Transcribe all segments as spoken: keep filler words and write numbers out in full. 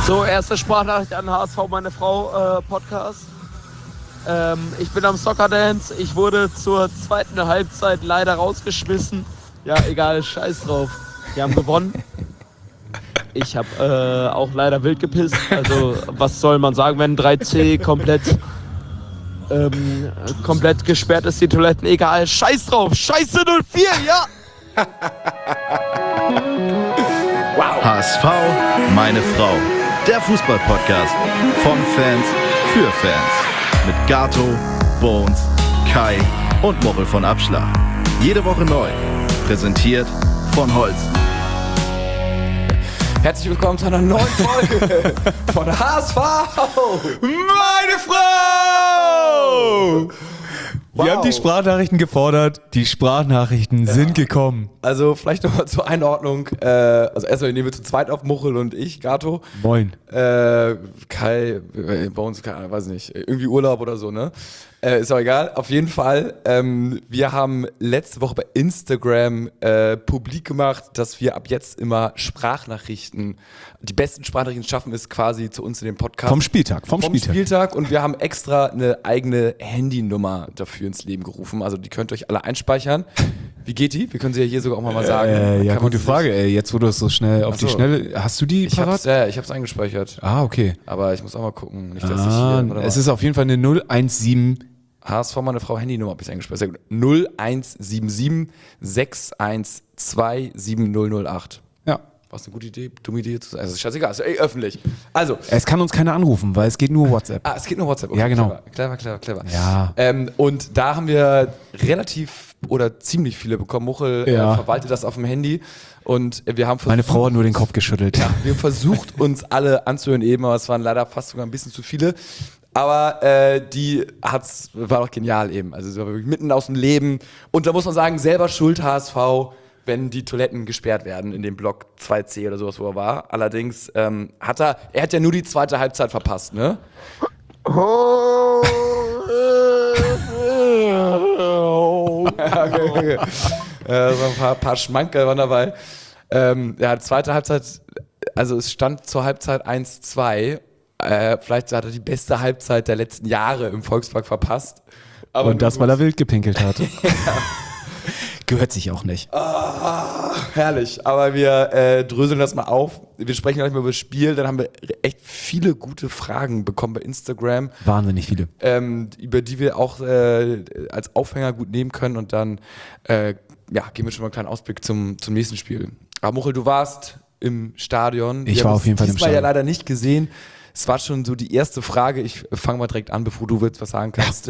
So, erste Sprachnachricht an H S V, meine Frau, äh, Podcast. Ähm, ich bin am Soccer Dance. Ich wurde zur zweiten Halbzeit leider rausgeschmissen. Ja, egal, scheiß drauf. Wir haben gewonnen. Ich habe äh, auch leider wild gepisst. Also, was soll man sagen, wenn drei C komplett, ähm, komplett gesperrt ist, die Toiletten. Egal, scheiß drauf. Scheiße null vier, ja! Wow. H S V, meine Frau. Der Fußball-Podcast von Fans für Fans. Mit Gato, Bones, Kai und Mochel von Abschlag. Jede Woche neu. Präsentiert von Holsten. Herzlich willkommen zu einer neuen Folge von H S V. Meine Frau! Wir Wow. haben die Sprachnachrichten gefordert, die Sprachnachrichten ja. sind gekommen. Also vielleicht nochmal zur Einordnung. Äh, also erstmal nehmen wir zu zweit auf, Muchel und ich, Gato. Moin. Äh, Kai, äh, bei uns, keine Ahnung, weiß nicht, irgendwie Urlaub oder so, ne? Äh, ist auch egal. Auf jeden Fall, ähm, wir haben letzte Woche bei Instagram äh, publik gemacht, dass wir ab jetzt immer Sprachnachrichten, die besten Sprachnachrichten schaffen es quasi zu uns in den Podcast. Vom Spieltag, vom, vom Spieltag. Spieltag. Und wir haben extra eine eigene Handynummer dafür ins Leben gerufen. Also die könnt ihr euch alle einspeichern. Wie geht die? Wir können sie ja hier sogar auch mal sagen. Äh, ja, Kann gute man Frage, ey. Jetzt, wo du es so schnell auf Ach so. die Schnelle... Hast du die Ich parat? hab's, ja, ich hab's eingespeichert. Ah, okay. Aber ich muss auch mal gucken. Nicht, dass Ah, ich hier, es ist auf jeden Fall eine null eins sieben. H S V, meine Frau, Handynummer habe ich eingespeichert. Sehr gut. null eins sieben sieben sechs eins zwei sieben null null acht. Ja. Was eine gute Idee, dumme Idee zu sagen. Also ist scheißegal, ist ey, öffentlich. Also. Es kann uns keiner anrufen, weil es geht nur WhatsApp. Ah, es geht nur WhatsApp. Okay, Ja, genau. Clever, clever, clever. clever. Ja. Ähm, und da haben wir relativ oder ziemlich viele bekommen. Muchel Ja. äh, verwaltet das auf dem Handy. Und wir haben versucht, Meine Frau hat nur den Kopf geschüttelt. Ja, wir haben versucht, uns alle anzuhören eben, aber es waren leider fast sogar ein bisschen zu viele. Aber äh, die hat's, war doch genial eben. Also sie war wirklich mitten aus dem Leben. Und da muss man sagen, selber schuld H S V, wenn die Toiletten gesperrt werden in dem Block zwei C oder sowas, wo er war. Allerdings ähm, hat er, er hat ja nur die zweite Halbzeit verpasst, ne? Oh, Ja, okay, okay. Äh, so ein paar, paar Schmankerl waren dabei. Ähm, ja, zweite Halbzeit, also es stand zur Halbzeit eins zwei. Äh, vielleicht hat er die beste Halbzeit der letzten Jahre im Volkspark verpasst. Aber Und das, weil er wild gepinkelt hat. Gehört sich auch nicht. Ah, herrlich. Aber wir äh, dröseln das mal auf. Wir sprechen gleich mal über das Spiel. Dann haben wir echt viele gute Fragen bekommen bei Instagram, Wahnsinnig viele. ähm, über die wir auch äh, als Aufhänger gut nehmen können. Und dann äh, ja, geben wir schon mal einen kleinen Ausblick zum, zum nächsten Spiel. Aber Muchel, du warst im Stadion. Ich Wir war haben auf jeden es Fall im diesmal ja Stadion. leider nicht gesehen. Es war schon so die erste Frage. Ich fange mal direkt an, bevor du jetzt was sagen kannst.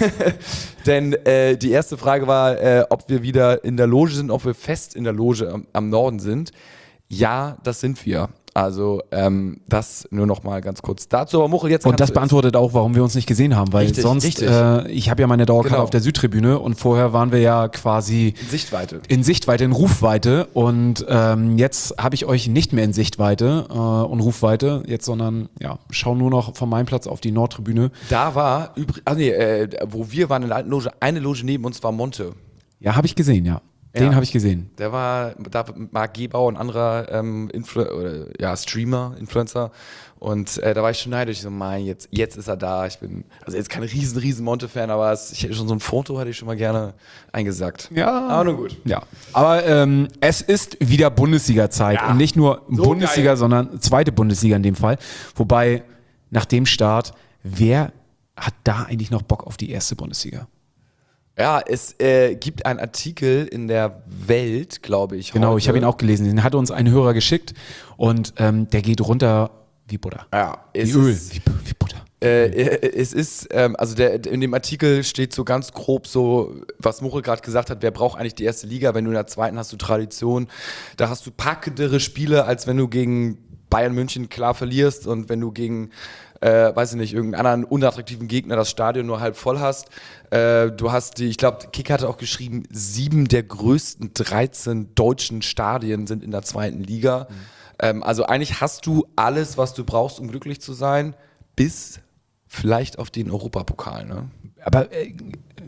Denn äh, die erste Frage war, äh, ob wir wieder in der Loge sind, ob wir fest in der Loge am, am Norden sind. Ja, das sind wir. Also ähm, das nur noch mal ganz kurz dazu. Aber Muchel, jetzt Und das kannst du- beantwortet auch, warum wir uns nicht gesehen haben, weil Richtig, sonst, richtig. äh, ich habe ja meine Dauerkarte Genau. auf der Südtribüne und vorher waren wir ja quasi in Sichtweite. in Sichtweite, in Rufweite und ähm, jetzt habe ich euch nicht mehr in Sichtweite äh, und Rufweite jetzt, sondern ja, schau nur noch von meinem Platz auf die Nordtribüne. Da war übrigens, ah nee, äh, wo wir waren in der alten Loge, eine Loge neben uns war Monte. Ja, habe ich gesehen, ja. Den Ja. habe ich gesehen. Der war da mit Marc Gebauer, ein anderer ähm, Influ- oder, ja, Streamer, Influencer. Und äh, da war ich schon neidisch. Ich so, mein, jetzt, jetzt ist er da. Ich bin, also jetzt kein riesen, riesen Monte-Fan, aber es, ich hätte schon so ein Foto, hätte ich schon mal gerne eingesackt. Ja. Aber nur gut. Ja, aber ähm, es ist wieder Bundesliga-Zeit Ja. und nicht nur So Bundesliga, geil. sondern zweite Bundesliga in dem Fall. Wobei nach dem Start, wer hat da eigentlich noch Bock auf die erste Bundesliga? Ja, es äh, gibt einen Artikel in der Welt, glaube ich. Genau, heute. ich habe ihn auch gelesen. Den hat uns ein Hörer geschickt und ähm, der geht runter wie Butter. Ja, Wie es Öl, ist- wie, wie Butter. Äh, es ist, ähm, also der, in dem Artikel steht so ganz grob so, was Muchel gerade gesagt hat, wer braucht eigentlich die erste Liga, wenn du in der zweiten hast du Tradition, da hast du packendere Spiele, als wenn du gegen Bayern München klar verlierst und wenn du gegen, äh, weiß ich nicht, irgendeinen anderen unattraktiven Gegner das Stadion nur halb voll hast. Äh, du hast die, ich glaube, Kick hatte auch geschrieben, sieben der größten dreizehn deutschen Stadien sind in der zweiten Liga. Mhm. Ähm, also eigentlich hast du alles, was du brauchst, um glücklich zu sein, bis vielleicht auf den Europapokal, ne? Aber äh,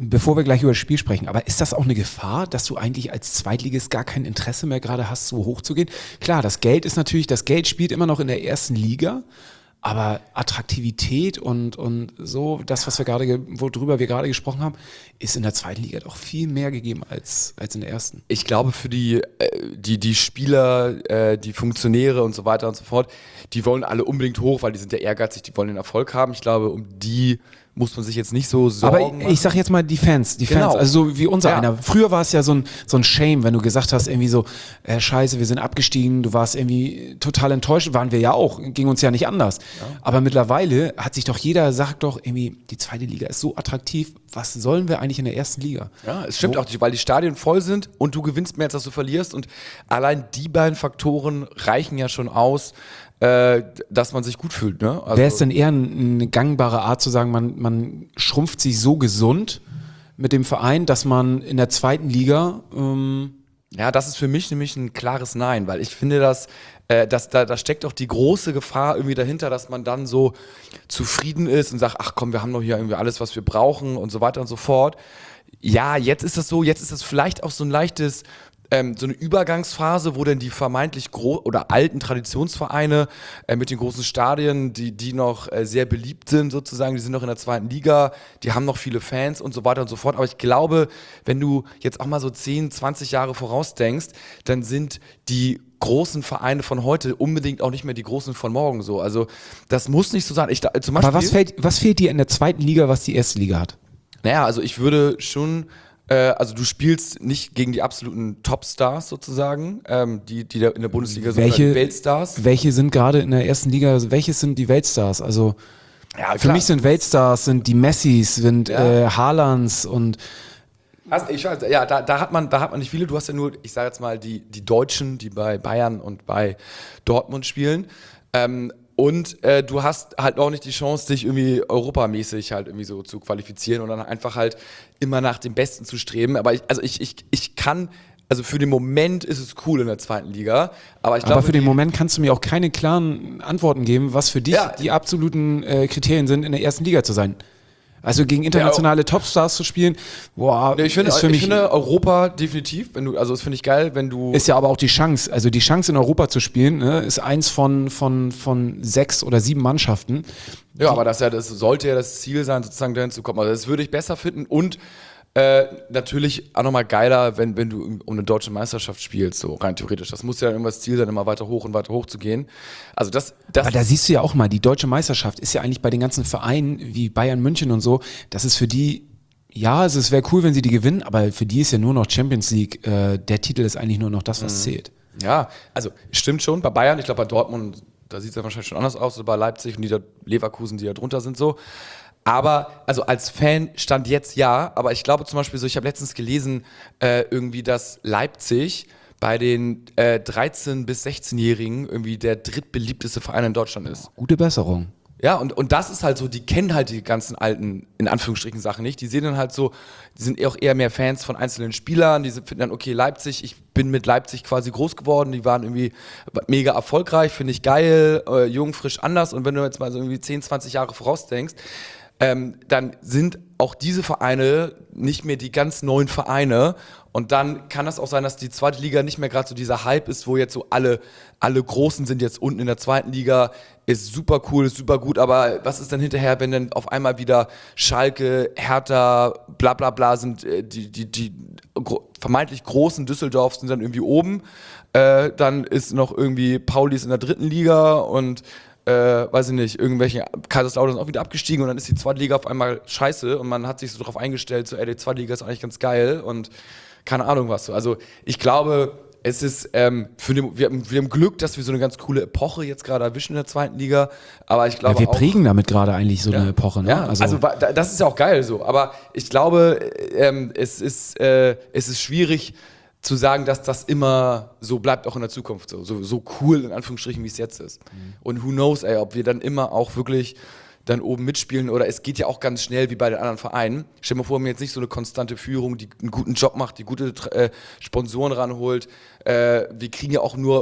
bevor wir gleich über das Spiel sprechen, aber ist das auch eine Gefahr, dass du eigentlich als Zweitligist gar kein Interesse mehr gerade hast, so hoch zu gehen? Klar, das Geld ist natürlich, das Geld spielt immer noch in der ersten Liga, aber Attraktivität und, und so, das, was wir gerade, ge- worüber wir gerade gesprochen haben, ist in der zweiten Liga doch viel mehr gegeben als, als in der ersten. Ich glaube, für die, äh, die, die Spieler, äh, die Funktionäre und so weiter und so fort, die wollen alle unbedingt hoch, weil die sind ja ehrgeizig, die wollen den Erfolg haben. Ich glaube, um die muss man sich jetzt nicht so Sorgen Aber machen. ich sag jetzt mal die Fans, die Genau. Fans, also so wie unser Ja. einer. Früher war es ja so ein, so ein Shame, wenn du gesagt hast, irgendwie so, äh, scheiße, wir sind abgestiegen, du warst irgendwie total enttäuscht, waren wir ja auch, ging uns ja nicht anders. Aber mittlerweile hat sich doch jeder, sagt doch irgendwie, die zweite Liga ist so attraktiv, was sollen wir eigentlich in der ersten Liga? Ja, es stimmt auch, weil die Stadien voll sind und du gewinnst mehr, als dass du verlierst. Und allein die beiden Faktoren reichen ja schon aus, äh, dass man sich gut fühlt. Ne? Also, Wäre es denn eher ein- eine gangbare Art zu sagen, man, man schrumpft sich so gesund mit dem Verein, dass man in der zweiten Liga ähm, ja, das ist für mich nämlich ein klares Nein, weil ich finde, dass, äh, dass da, da steckt auch die große Gefahr irgendwie dahinter, dass man dann so zufrieden ist und sagt, ach komm, wir haben doch hier irgendwie alles, was wir brauchen und so weiter und so fort. Ja, jetzt ist das so, jetzt ist das vielleicht auch so ein leichtes, ähm, so eine Übergangsphase, wo dann die vermeintlich gro- oder alten Traditionsvereine äh, mit den großen Stadien, die, die noch äh, sehr beliebt sind sozusagen, die sind noch in der zweiten Liga, die haben noch viele Fans und so weiter und so fort. Aber ich glaube, wenn du jetzt auch mal so zehn, zwanzig Jahre vorausdenkst, dann sind die großen Vereine von heute unbedingt auch nicht mehr die großen von morgen so. Also das muss nicht so sein. Ich, da, zum Beispiel, aber was fehlt, was fehlt dir in der zweiten Liga, was die erste Liga hat? naja, also ich würde schon, äh, also du spielst nicht gegen die absoluten Topstars sozusagen, ähm, die, die da in der Bundesliga sind, Welche- oder die Weltstars. Welche sind gerade in der ersten Liga, welche sind die Weltstars? Also Ja, für mich sind Weltstars, sind die Messis, sind Ja. äh, Haalands und Also ich weiß, ja, da, da, hat man, da hat man nicht viele. Du hast ja nur, ich sage jetzt mal, die, die Deutschen, die bei Bayern und bei Dortmund spielen. Ähm, und äh, du hast halt auch nicht die Chance, dich irgendwie europamäßig halt irgendwie so zu qualifizieren und dann einfach halt immer nach dem Besten zu streben. Aber ich, also ich, ich, ich kann, also für den Moment ist es cool in der zweiten Liga. Aber ich aber glaube, für den die- Moment kannst du mir auch keine klaren Antworten geben, was für dich Ja. die absoluten äh, Kriterien sind, in der ersten Liga zu sein. Also gegen internationale Topstars zu spielen, boah, Nee, ich finde, ist für ich mich finde Europa definitiv, wenn du, also das finde ich geil, wenn du. ist ja aber auch die Chance, also die Chance in Europa zu spielen, ne, ist eins von, von, von sechs oder sieben Mannschaften. Ja, aber das, ja, das sollte ja das Ziel sein, sozusagen dahin zu kommen. Also das würde ich besser finden und äh, natürlich auch nochmal geiler, wenn, wenn du um eine deutsche Meisterschaft spielst, so rein theoretisch. Das muss ja dann immer das Ziel sein, immer weiter hoch und weiter hoch zu gehen. Also das, das Aber da siehst du ja auch mal, die deutsche Meisterschaft ist ja eigentlich bei den ganzen Vereinen wie Bayern München und so, das ist für die, ja, also es wäre cool, wenn sie die gewinnen, aber für die ist ja nur noch Champions League, äh, der Titel ist eigentlich nur noch das, was zählt. ja, also stimmt schon, bei Bayern, ich glaube bei Dortmund, da sieht es ja wahrscheinlich schon anders aus, oder bei Leipzig und die da Leverkusen, die da drunter sind so. Aber, also als Fan stand jetzt ja, aber ich glaube zum Beispiel so, ich habe letztens gelesen, äh, irgendwie, dass Leipzig bei den äh, dreizehn- bis sechzehnjährigen irgendwie der drittbeliebteste Verein in Deutschland ist. Gute Besserung. Ja, und, und das ist halt so, die kennen halt die ganzen alten, in Anführungsstrichen, Sachen nicht. Die sehen dann halt so, die sind auch eher mehr Fans von einzelnen Spielern, die sind- finden dann, okay, Leipzig, ich bin mit Leipzig quasi groß geworden, die waren irgendwie mega erfolgreich, finde ich geil, äh, jung, frisch, anders. Und wenn du jetzt mal so irgendwie zehn, zwanzig Jahre vorausdenkst, ähm, dann sind auch diese Vereine nicht mehr die ganz neuen Vereine. Und dann kann das auch sein, dass die zweite Liga nicht mehr gerade so dieser Hype ist, wo jetzt so alle, alle Großen sind jetzt unten in der zweiten Liga, ist super cool, ist super gut, aber was ist dann hinterher, wenn dann auf einmal wieder Schalke, Hertha, bla bla bla sind, äh, die, die, die gro- vermeintlich großen Düsseldorf sind dann irgendwie oben, äh, dann ist noch irgendwie Paulis in der dritten Liga und äh, weiß ich nicht, irgendwelche Kaiserslautern sind auch wieder abgestiegen und dann ist die zweite Liga auf einmal scheiße und man hat sich so darauf eingestellt, so ey, die zweite Liga ist eigentlich ganz geil und keine Ahnung was so. Also ich glaube, es ist, ähm, für den, wir, haben, wir haben Glück, dass wir so eine ganz coole Epoche jetzt gerade erwischen in der zweiten Liga, aber ich glaube Ja, wir auch, prägen damit gerade eigentlich so ja. eine Epoche. Ne? Ja, also, wa- da- das ist ja auch geil so. Aber ich glaube, äh, ähm, es, ist, äh, es ist schwierig zu sagen, dass das immer so bleibt, auch in der Zukunft so. So, so cool, in Anführungsstrichen, wie es jetzt ist. Mhm. Und who knows, ey, ob wir dann immer auch wirklich dann oben mitspielen oder es geht ja auch ganz schnell wie bei den anderen Vereinen. Stell dir mal vor, wir haben jetzt nicht so eine konstante Führung, die einen guten Job macht, die gute äh, Sponsoren ranholt. Äh, wir kriegen ja auch nur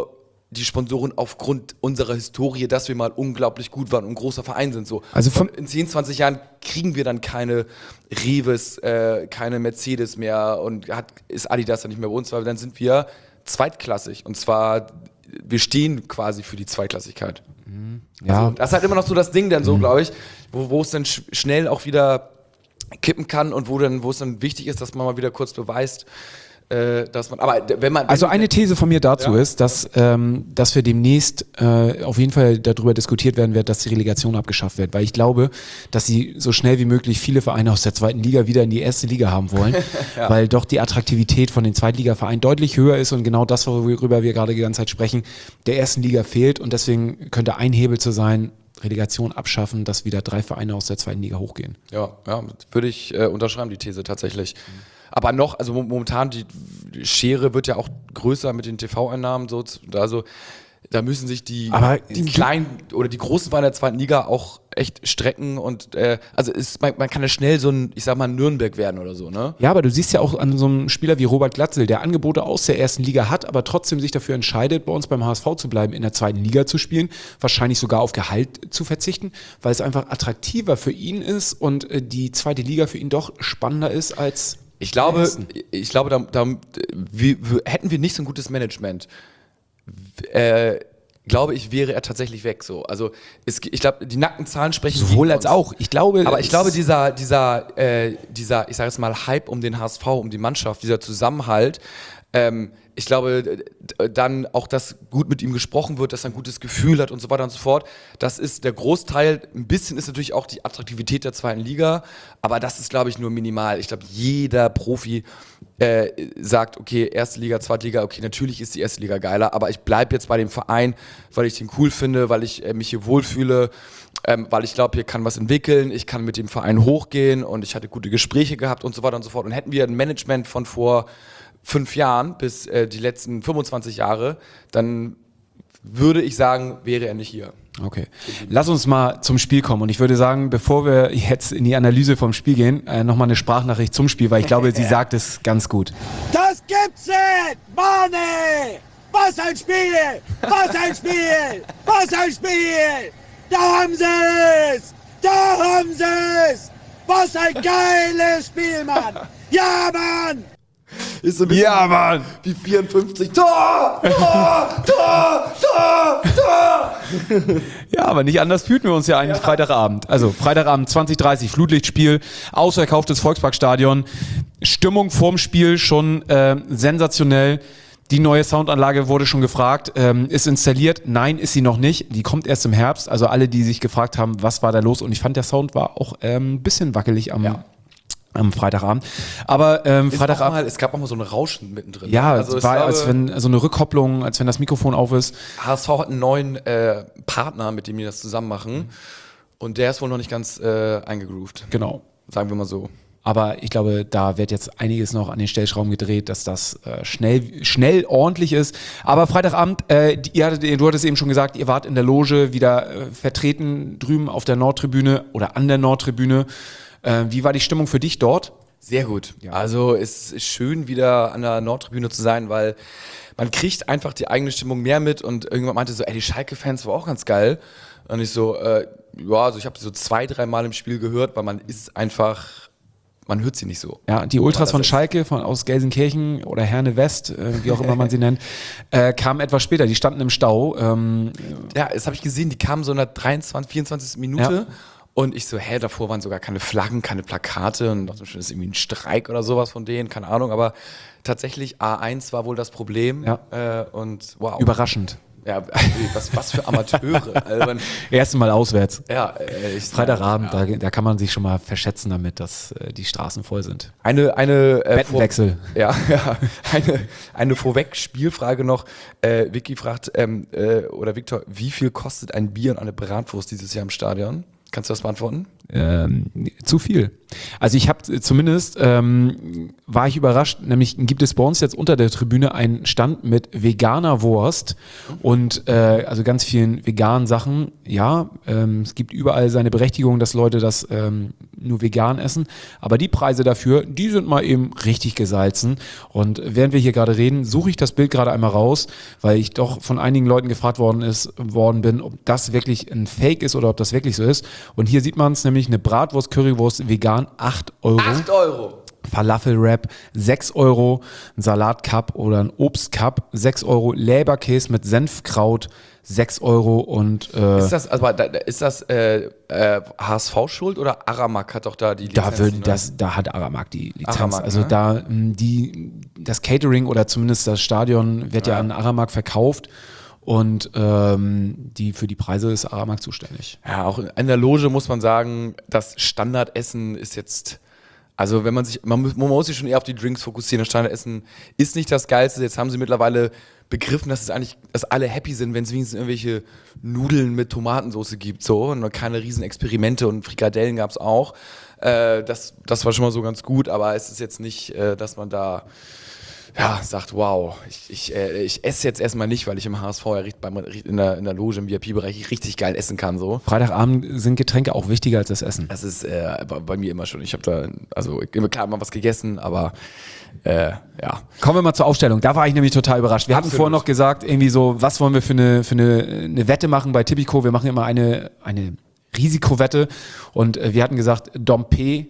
die Sponsoren aufgrund unserer Historie, dass wir mal unglaublich gut waren und ein großer Verein sind. So. Also von- Und in zehn, zwanzig Jahren kriegen wir dann keine Reves, äh, keine Mercedes mehr und hat, ist Adidas dann nicht mehr bei uns, weil dann sind wir zweitklassig. Und zwar, wir stehen quasi für die Zweitklassigkeit. Ja, Also, das ist halt immer noch so das Ding dann so, glaube ich, wo, wo es dann sch- schnell auch wieder kippen kann und wo, dann, wo es dann wichtig ist, dass man mal wieder kurz beweist, äh, dass man, aber d- wenn man... also wenn, eine These von mir dazu Ja. ist, dass, ähm, dass wir demnächst äh, auf jeden Fall darüber diskutiert werden wird, dass die Relegation abgeschafft wird, weil ich glaube, dass sie so schnell wie möglich viele Vereine aus der zweiten Liga wieder in die erste Liga haben wollen, weil doch die Attraktivität von den Zweitligavereinen deutlich höher ist und genau das, worüber wir gerade die ganze Zeit sprechen, der ersten Liga fehlt und deswegen könnte ein Hebel zu sein, Relegation abschaffen, dass wieder drei Vereine aus der zweiten Liga hochgehen. Ja, ja, würde ich äh, unterschreiben, die These tatsächlich. Aber noch, also mo- momentan, die die Schere wird ja auch größer mit den T V-Einnahmen. So, z- also da müssen sich die, Aber die die- kleinen oder die großen Vereine der zweiten Liga auch echt strecken. Und äh, also ist, man, man kann ja schnell so ein, ich sag mal, Nürnberg werden oder so, ne? Ja, aber du siehst ja auch an so einem Spieler wie Robert Glatzel, der Angebote aus der ersten Liga hat, aber trotzdem sich dafür entscheidet, bei uns beim H S V zu bleiben, in der zweiten Liga zu spielen, wahrscheinlich sogar auf Gehalt zu verzichten, weil es einfach attraktiver für ihn ist und äh, die zweite Liga für ihn doch spannender ist als Ich glaube, Essen. ich glaube, da, da, wir, wir, hätten wir nicht so ein gutes Management, äh, glaube ich, wäre er tatsächlich weg. So. Also es, ich glaube, die nackten Zahlen sprechen sowohl gegen als uns. auch. Ich glaube, Aber ich es- glaube, dieser, dieser, äh, dieser, ich sage jetzt mal, Hype um den H S V, um die Mannschaft, dieser Zusammenhalt, ähm, ich glaube, d- d- dann auch, dass gut mit ihm gesprochen wird, dass er ein gutes Gefühl hat und so weiter und so fort. Das ist der Großteil. Ein bisschen ist natürlich auch die Attraktivität der zweiten Liga, aber das ist, glaube ich, nur minimal. Ich glaube, jeder Profi äh, sagt, okay, erste Liga, zweite Liga, okay, natürlich ist die erste Liga geiler, aber ich bleibe jetzt bei dem Verein, weil ich den cool finde, weil ich äh, mich hier wohlfühle, ähm, weil ich glaube, hier kann was entwickeln, ich kann mit dem Verein hochgehen und ich hatte gute Gespräche gehabt und so weiter und so fort. Und hätten wir ein Management von vor fünf Jahren bis äh, die letzten fünfundzwanzig Jahre, dann würde ich sagen, wäre er nicht hier. Okay. Lass uns mal zum Spiel kommen. Und ich würde sagen, bevor wir jetzt in die Analyse vom Spiel gehen, äh, nochmal eine Sprachnachricht zum Spiel, weil ich glaube, sie sagt es ganz gut. Das gibt's nicht! Mann, ey! Was ein Spiel! Was ein Spiel! Was ein Spiel! Da haben sie es! Da haben sie es! Was ein geiles Spiel, Mann! Ja, Mann! Ist so ein bisschen Ja, Mann! wie vierundfünfzig. Tor! Tor! Tor! Tor! Tor! Ja, aber nicht anders fühlten wir uns ja eigentlich Freitagabend. Also Freitagabend zwanzig Uhr dreißig, Flutlichtspiel, ausverkauftes Volksparkstadion. Stimmung vorm Spiel schon äh, sensationell. Die neue Soundanlage wurde schon gefragt. Ähm, ist installiert? Nein, ist sie noch nicht. Die kommt erst im Herbst. Also alle, die sich gefragt haben, was war da los? Und ich fand, der Sound war auch ähm, ein bisschen wackelig am, Ja. am Freitagabend. Aber ähm, Ist auch Freitagabend... mal, es gab auch mal so ein Rauschen mittendrin. Ja, also es war, glaube, als wenn so eine Rückkopplung, als wenn das Mikrofon auf ist. H S V hat einen neuen äh, Partner, mit dem die das zusammen machen. Und der ist wohl noch nicht ganz äh, eingegroovt. Genau. Sagen wir mal so. Aber ich glaube, da wird jetzt einiges noch an den Stellschrauben gedreht, dass das äh, schnell, schnell ordentlich ist. Aber Freitagabend, äh, die, ihr hattet, du hattest eben schon gesagt, ihr wart in der Loge wieder äh, vertreten drüben auf der Nordtribüne oder an der Nordtribüne. Äh, wie war die Stimmung für dich dort? Sehr gut. Also es ist schön, wieder an der Nordtribüne zu sein, weil man kriegt einfach die eigene Stimmung mehr mit und irgendwann meinte so, ey, die Schalke-Fans war auch ganz geil. Und ich so, äh, ja, also ich habe so zwei, drei Mal im Spiel gehört, weil man ist einfach, man hört sie nicht so. Ja, die Ultras das von ist- Schalke von, aus Gelsenkirchen oder Herne West, äh, wie auch immer man sie nennt, äh, kamen etwas später. Die standen im Stau. Ähm, Ja, das habe ich gesehen, die kamen so in der dreiundzwanzigsten, vierundzwanzigsten Minute. Ja. Und ich so, hä, davor waren sogar keine Flaggen, keine Plakate und dachte schon, das ist irgendwie ein Streik oder sowas von denen, keine Ahnung. Aber tatsächlich A eins war wohl das Problem. Ja. Äh, und wow. überraschend. Ja, was, was für Amateure. Also man, Erste Mal auswärts. ja, äh, ich, Freitagabend, ja. da, da kann man sich schon mal verschätzen damit, dass äh, die Straßen voll sind. Eine, eine äh, Bettenwechsel. Vor, ja, ja, eine, eine Vorweg-Spielfrage noch. Äh, Vicky fragt, ähm, äh, oder Viktor, wie viel kostet ein Bier und eine Bratwurst dieses Jahr im Stadion? Kannst du das beantworten? Ähm, zu viel. Also ich habe zumindest, ähm, war ich überrascht, nämlich gibt es bei uns jetzt unter der Tribüne einen Stand mit veganer Wurst und äh, also ganz vielen veganen Sachen. Ja, ähm, es gibt überall seine Berechtigung, dass Leute das ähm, nur vegan essen. Aber die Preise dafür, die sind mal eben richtig gesalzen. Und während wir hier gerade reden, suche ich das Bild gerade einmal raus, weil ich doch von einigen Leuten gefragt worden, ist, worden bin, ob das wirklich ein Fake ist oder ob das wirklich so ist. Und hier sieht man es nämlich, eine Bratwurst, Currywurst, vegan, acht Euro. acht Euro. Falafel-Wrap, sechs Euro, ein Salatcup oder ein Obstcup, sechs Euro, Leberkäse mit Senfkraut, sechs Euro und äh, Ist das, also, ist das äh, äh, H S V schuld oder Aramak hat doch da die Lizenz? da, würden ne? das, da hat Aramak die Lizenz. Aramak, also ne? da m, die, das Catering oder zumindest das Stadion wird ja, ja an Aramak verkauft. Und ähm, die, für die Preise ist Aramak zuständig. Ja, auch in der Loge muss man sagen, das Standardessen ist jetzt, also wenn man sich, man, muss- man muss sich schon eher auf die Drinks fokussieren. Das Standardessen ist nicht das Geilste. Jetzt haben sie mittlerweile begriffen, dass es eigentlich, dass alle happy sind, wenn es wenigstens irgendwelche Nudeln mit Tomatensauce gibt, so, und keine riesen Experimente, und Frikadellen gab es auch. Äh, das, das war schon mal so ganz gut, aber es ist jetzt nicht, äh, dass man da ja, sagt, wow, ich, ich, äh, ich esse jetzt erstmal nicht, weil ich im H S V ja richt- beim- richt- in der, in der Loge im V I P-Bereich richtig geil essen kann, so. Freitagabend sind Getränke auch wichtiger als das Essen. Das ist äh, bei, bei mir immer schon. Ich habe da, also immer klar mal was gegessen, aber äh, ja. Kommen wir mal zur Aufstellung. Da war ich nämlich total überrascht. Wir hatten Absolut. vorher noch gesagt, irgendwie so, was wollen wir für eine, für eine, eine Wette machen bei Tipico? Wir machen immer eine, eine Risikowette. Und äh, wir hatten gesagt, Dompe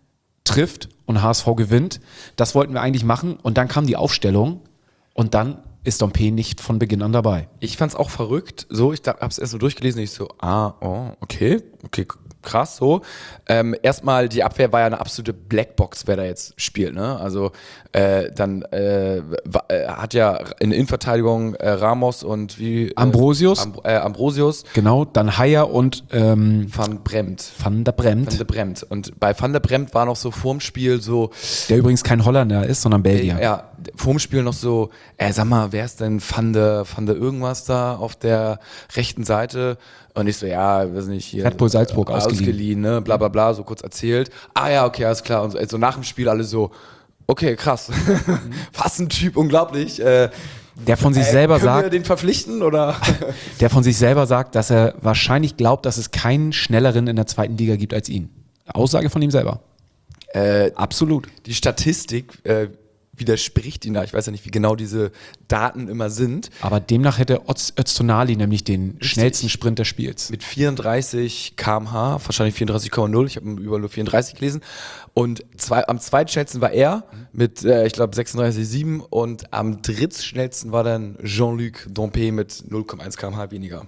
trifft und H S V gewinnt. Das wollten wir eigentlich machen. Und dann kam die Aufstellung und dann ist Dompe nicht von Beginn an dabei. Ich fand's auch verrückt. So, ich habe es erst so durchgelesen. Ich so, ah, oh, okay, okay, krass, so. Ähm, erstmal, die Abwehr war ja eine absolute Blackbox, wer da jetzt spielt, ne? Also, äh, dann äh, wa- äh, hat ja in der Innenverteidigung äh, Ramos und wie. Äh, Ambrosius. Am, äh, Ambrosius, Genau, dann Haier und ähm, Van Bremt. Van der Bremt, Van der Bremt. Und bei Van der Bremt war noch so vorm Spiel so, der übrigens kein Holländer ist, sondern Belgier. ja, vorm Spiel noch so, äh, sag mal, wer ist denn Van der, Van der irgendwas da auf der rechten Seite? Und ich so, ja, weiß nicht, hier. Red Bull Salzburg äh, ausgeliehen. ausgeliehen, ne, bla bla bla, so kurz erzählt. Ah ja, okay, alles klar. Und so, so nach dem Spiel alle so, okay, krass. Was ein Typ, unglaublich. Äh, Der von sich äh, selber können wir sagt, den verpflichten oder? der von sich selber sagt, dass er wahrscheinlich glaubt, dass es keinen Schnelleren in der zweiten Liga gibt als ihn. Aussage von ihm selber. äh, Absolut. die Statistik äh, widerspricht ihn da. Ich weiß ja nicht, wie genau diese Daten immer sind. Aber demnach hätte Öz- Öztunali nämlich den schnellsten Sprint des Spiels. Mit vierunddreißig Kilometer pro Stunde, wahrscheinlich vierunddreißig Komma null, ich habe überall nur vierunddreißig gelesen. Und zwei, am zweitschnellsten war er mit, äh, ich glaube, sechsunddreißig Komma sieben, und am drittschnellsten war dann Jean-Luc Dompe mit null Komma eins Kilometer pro Stunde weniger.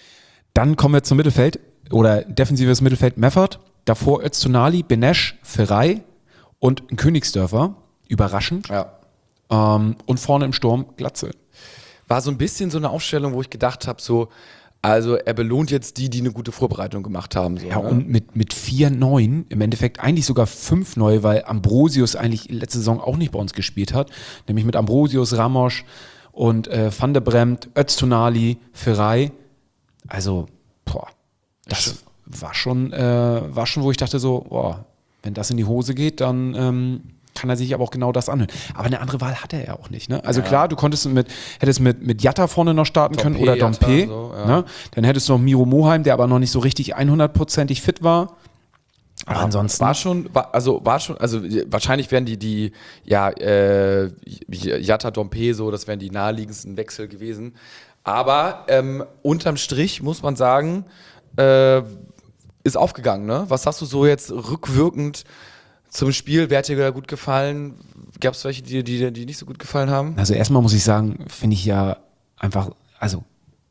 Dann kommen wir zum Mittelfeld oder defensives Mittelfeld Meffert. Davor Öztunali, Benesch, Ferrei und ein Königsdörfer. Überraschend. Ja. Ähm, und vorne im Sturm Glatze. War so ein bisschen so eine Aufstellung, wo ich gedacht habe, so, also er belohnt jetzt die, die eine gute Vorbereitung gemacht haben. So, Ja, ne? und mit, mit vier Neuen, im Endeffekt eigentlich sogar fünf Neue, weil Ambrosius eigentlich letzte Saison auch nicht bei uns gespielt hat. Nämlich mit Ambrosius, Ramos und äh, Van der Bremt, Öztunali, Ferrei. Also, boah, das war schon, äh, war schon, wo ich dachte so, boah, wenn das in die Hose geht, dann ähm, kann er sich aber auch genau das anhören. Aber eine andere Wahl hatte er ja auch nicht. Ne? Also klar, du konntest mit, hättest mit, mit Jatta vorne noch starten können Dompe, oder Dompe. Jatta, so, ja. Ne? Dann hättest du noch Miro Moheim, der aber noch nicht so richtig hundertprozentig fit war. Aber ansonsten War schon, war, also war schon, also wahrscheinlich wären die, die, ja, äh, Jatta Dompe, so, das wären die naheliegendsten Wechsel gewesen. Aber ähm, unterm Strich muss man sagen, äh, ist aufgegangen, ne? Was hast du so jetzt rückwirkend zum Spiel? Wer hat dir da gut gefallen? Gab es welche, die, die, die nicht so gut gefallen haben? Also erstmal muss ich sagen, finde ich ja einfach, also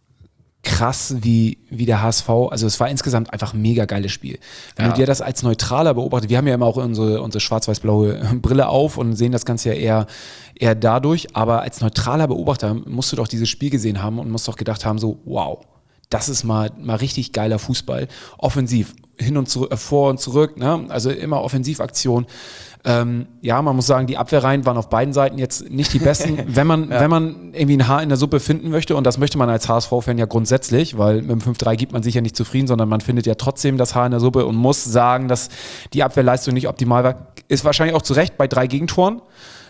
krass, wie, wie der H S V, also es war insgesamt einfach ein mega geiles Spiel. Wenn Ja. du dir das als Neutraler beobachtest, wir haben ja immer auch unsere, unsere schwarz-weiß-blaue Brille auf und sehen das Ganze ja eher, eher dadurch, aber als neutraler Beobachter musst du doch dieses Spiel gesehen haben und musst doch gedacht haben, so wow, das ist mal, mal richtig geiler Fußball. Offensiv, hin und zurück, äh, vor und zurück, ne? Also immer Offensivaktion. Ähm, ja, man muss sagen, die Abwehrreihen waren auf beiden Seiten jetzt nicht die besten. Wenn man, wenn man irgendwie ein Haar in der Suppe finden möchte, und das möchte man als H S V-Fan ja grundsätzlich, weil mit dem fünf drei gibt man sich ja nicht zufrieden, sondern man findet ja trotzdem das Haar in der Suppe und muss sagen, dass die Abwehrleistung nicht optimal war. Ist wahrscheinlich auch zu Recht bei drei Gegentoren.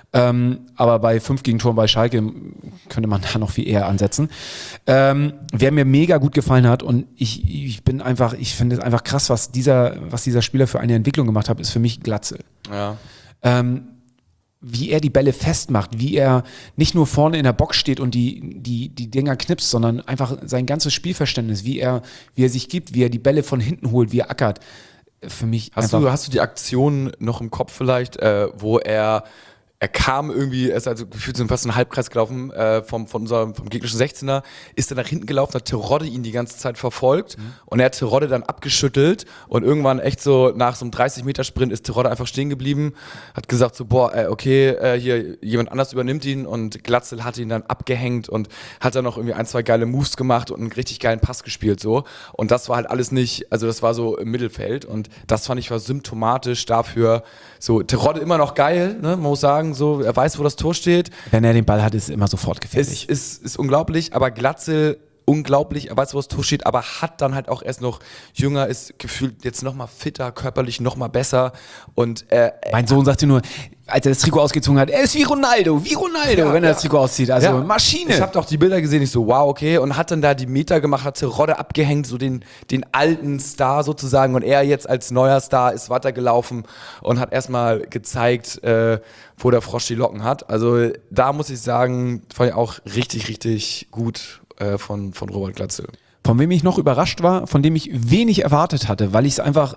Ähm, aber bei fünf Gegentoren bei Schalke könnte man da noch viel eher ansetzen. Ähm, wer mir mega gut gefallen hat und ich, ich bin einfach, ich finde es einfach krass, was dieser, was dieser Spieler für eine Entwicklung gemacht hat, ist für mich Glatzel. Ja. Ähm, wie er die Bälle festmacht, wie er nicht nur vorne in der Box steht und die, die, die Dinger knipst, sondern einfach sein ganzes Spielverständnis, wie er, wie er sich gibt, wie er die Bälle von hinten holt, wie er ackert. Für mich Hast du, hast du die Aktion noch im Kopf vielleicht, äh, wo er Er kam irgendwie, er ist also gefühlt so fast einen Halbkreis gelaufen äh, vom, von unserem, vom gegnerischen sechzehner, ist dann nach hinten gelaufen, hat Terodde ihn die ganze Zeit verfolgt mhm. und er hat Terodde dann abgeschüttelt und irgendwann echt so nach so einem dreißig Meter Sprint ist Terodde einfach stehen geblieben, hat gesagt so, boah, äh, okay, äh, hier jemand anders übernimmt ihn und Glatzel hat ihn dann abgehängt und hat dann noch irgendwie ein, zwei geile Moves gemacht und einen richtig geilen Pass gespielt so und das war halt alles nicht, also das war so im Mittelfeld und das fand ich war symptomatisch dafür, so Terodde immer noch geil, ne, man muss sagen, so, er weiß, wo das Tor steht. Wenn er den Ball hat, ist er immer sofort gefährlich. Ist, ist, ist unglaublich, aber Glatzel, unglaublich, er weiß, wo das Tor steht, aber hat dann halt auch erst noch jünger, ist gefühlt jetzt nochmal fitter, körperlich nochmal besser und äh, mein Sohn sagte nur, als er das Trikot ausgezogen hat, er ist wie Ronaldo, wie Ronaldo, ja, wenn er ja. das Trikot auszieht, also ja. Maschine. Ich habe auch die Bilder gesehen, ich so, wow, okay, und hat dann da die Meter gemacht, hat Terodde abgehängt, so den, den alten Star sozusagen und er jetzt als neuer Star ist weitergelaufen und hat erstmal gezeigt, äh, wo der Frosch die Locken hat. Also da muss ich sagen, fand ich auch richtig, richtig gut äh, von, von Robert Glatzel. Von wem ich noch überrascht war, von dem ich wenig erwartet hatte, weil ich es einfach,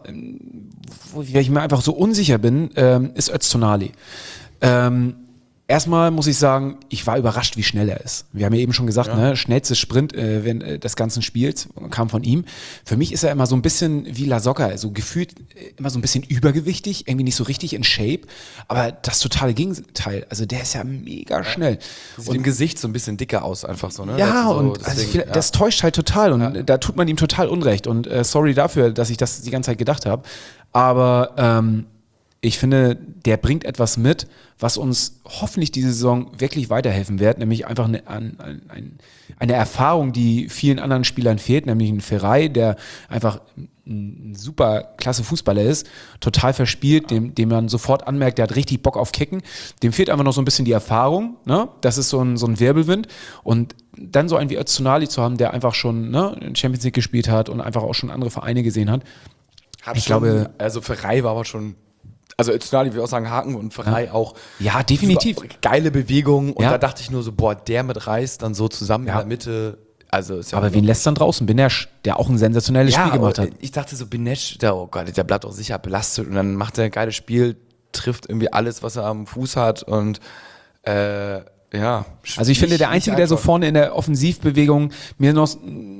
wo ich mir einfach so unsicher bin, ähm, ist Öztunali. Ähm, erstmal muss ich sagen, ich war überrascht, wie schnell er ist. Wir haben ja eben schon gesagt, ja. ne, schnellstes Sprint äh, wenn, äh, des ganzen Spiels kam von ihm. Für mich ist er immer so ein bisschen wie Lasogga, also gefühlt äh, immer so ein bisschen übergewichtig, irgendwie nicht so richtig in Shape, aber das totale Gegenteil. Also der ist ja mega schnell. Sieht und im Gesicht so ein bisschen dicker aus einfach so, ne? Ja, so, und deswegen, also viel, ja. das täuscht halt total und ja. da tut man ihm total Unrecht und äh, sorry dafür, dass ich das die ganze Zeit gedacht habe, aber ähm, ich finde, der bringt etwas mit, was uns hoffentlich diese Saison wirklich weiterhelfen wird, nämlich einfach eine, eine, eine Erfahrung, die vielen anderen Spielern fehlt, nämlich ein Ferrei, der einfach ein super klasse Fußballer ist, total verspielt, dem, dem man sofort anmerkt, der hat richtig Bock auf Kicken, dem fehlt einfach noch so ein bisschen die Erfahrung, ne? Das ist so ein, so ein Wirbelwind und dann so einen wie Öztunali zu haben, der einfach schon ne, Champions League gespielt hat und einfach auch schon andere Vereine gesehen hat. Hat ich schon, glaube, also Ferrei war aber schon, also Öztunali würde ich auch sagen Haken und Ferrei ja. auch. Ja, definitiv. Geile Bewegung und ja. da dachte ich nur so, boah, der mit Reis dann so zusammen ja. in der Mitte. Also ist ja aber wen lässt dann draußen? Benesch, der auch ein sensationelles ja, Spiel gemacht hat. Ich dachte so, Benesch, der, oh Gott, der bleibt auch sicher belastet und dann macht er ein geiles Spiel, trifft irgendwie alles, was er am Fuß hat und äh, ja. Also ich finde, der Einzige, der so vorne in der Offensivbewegung mir noch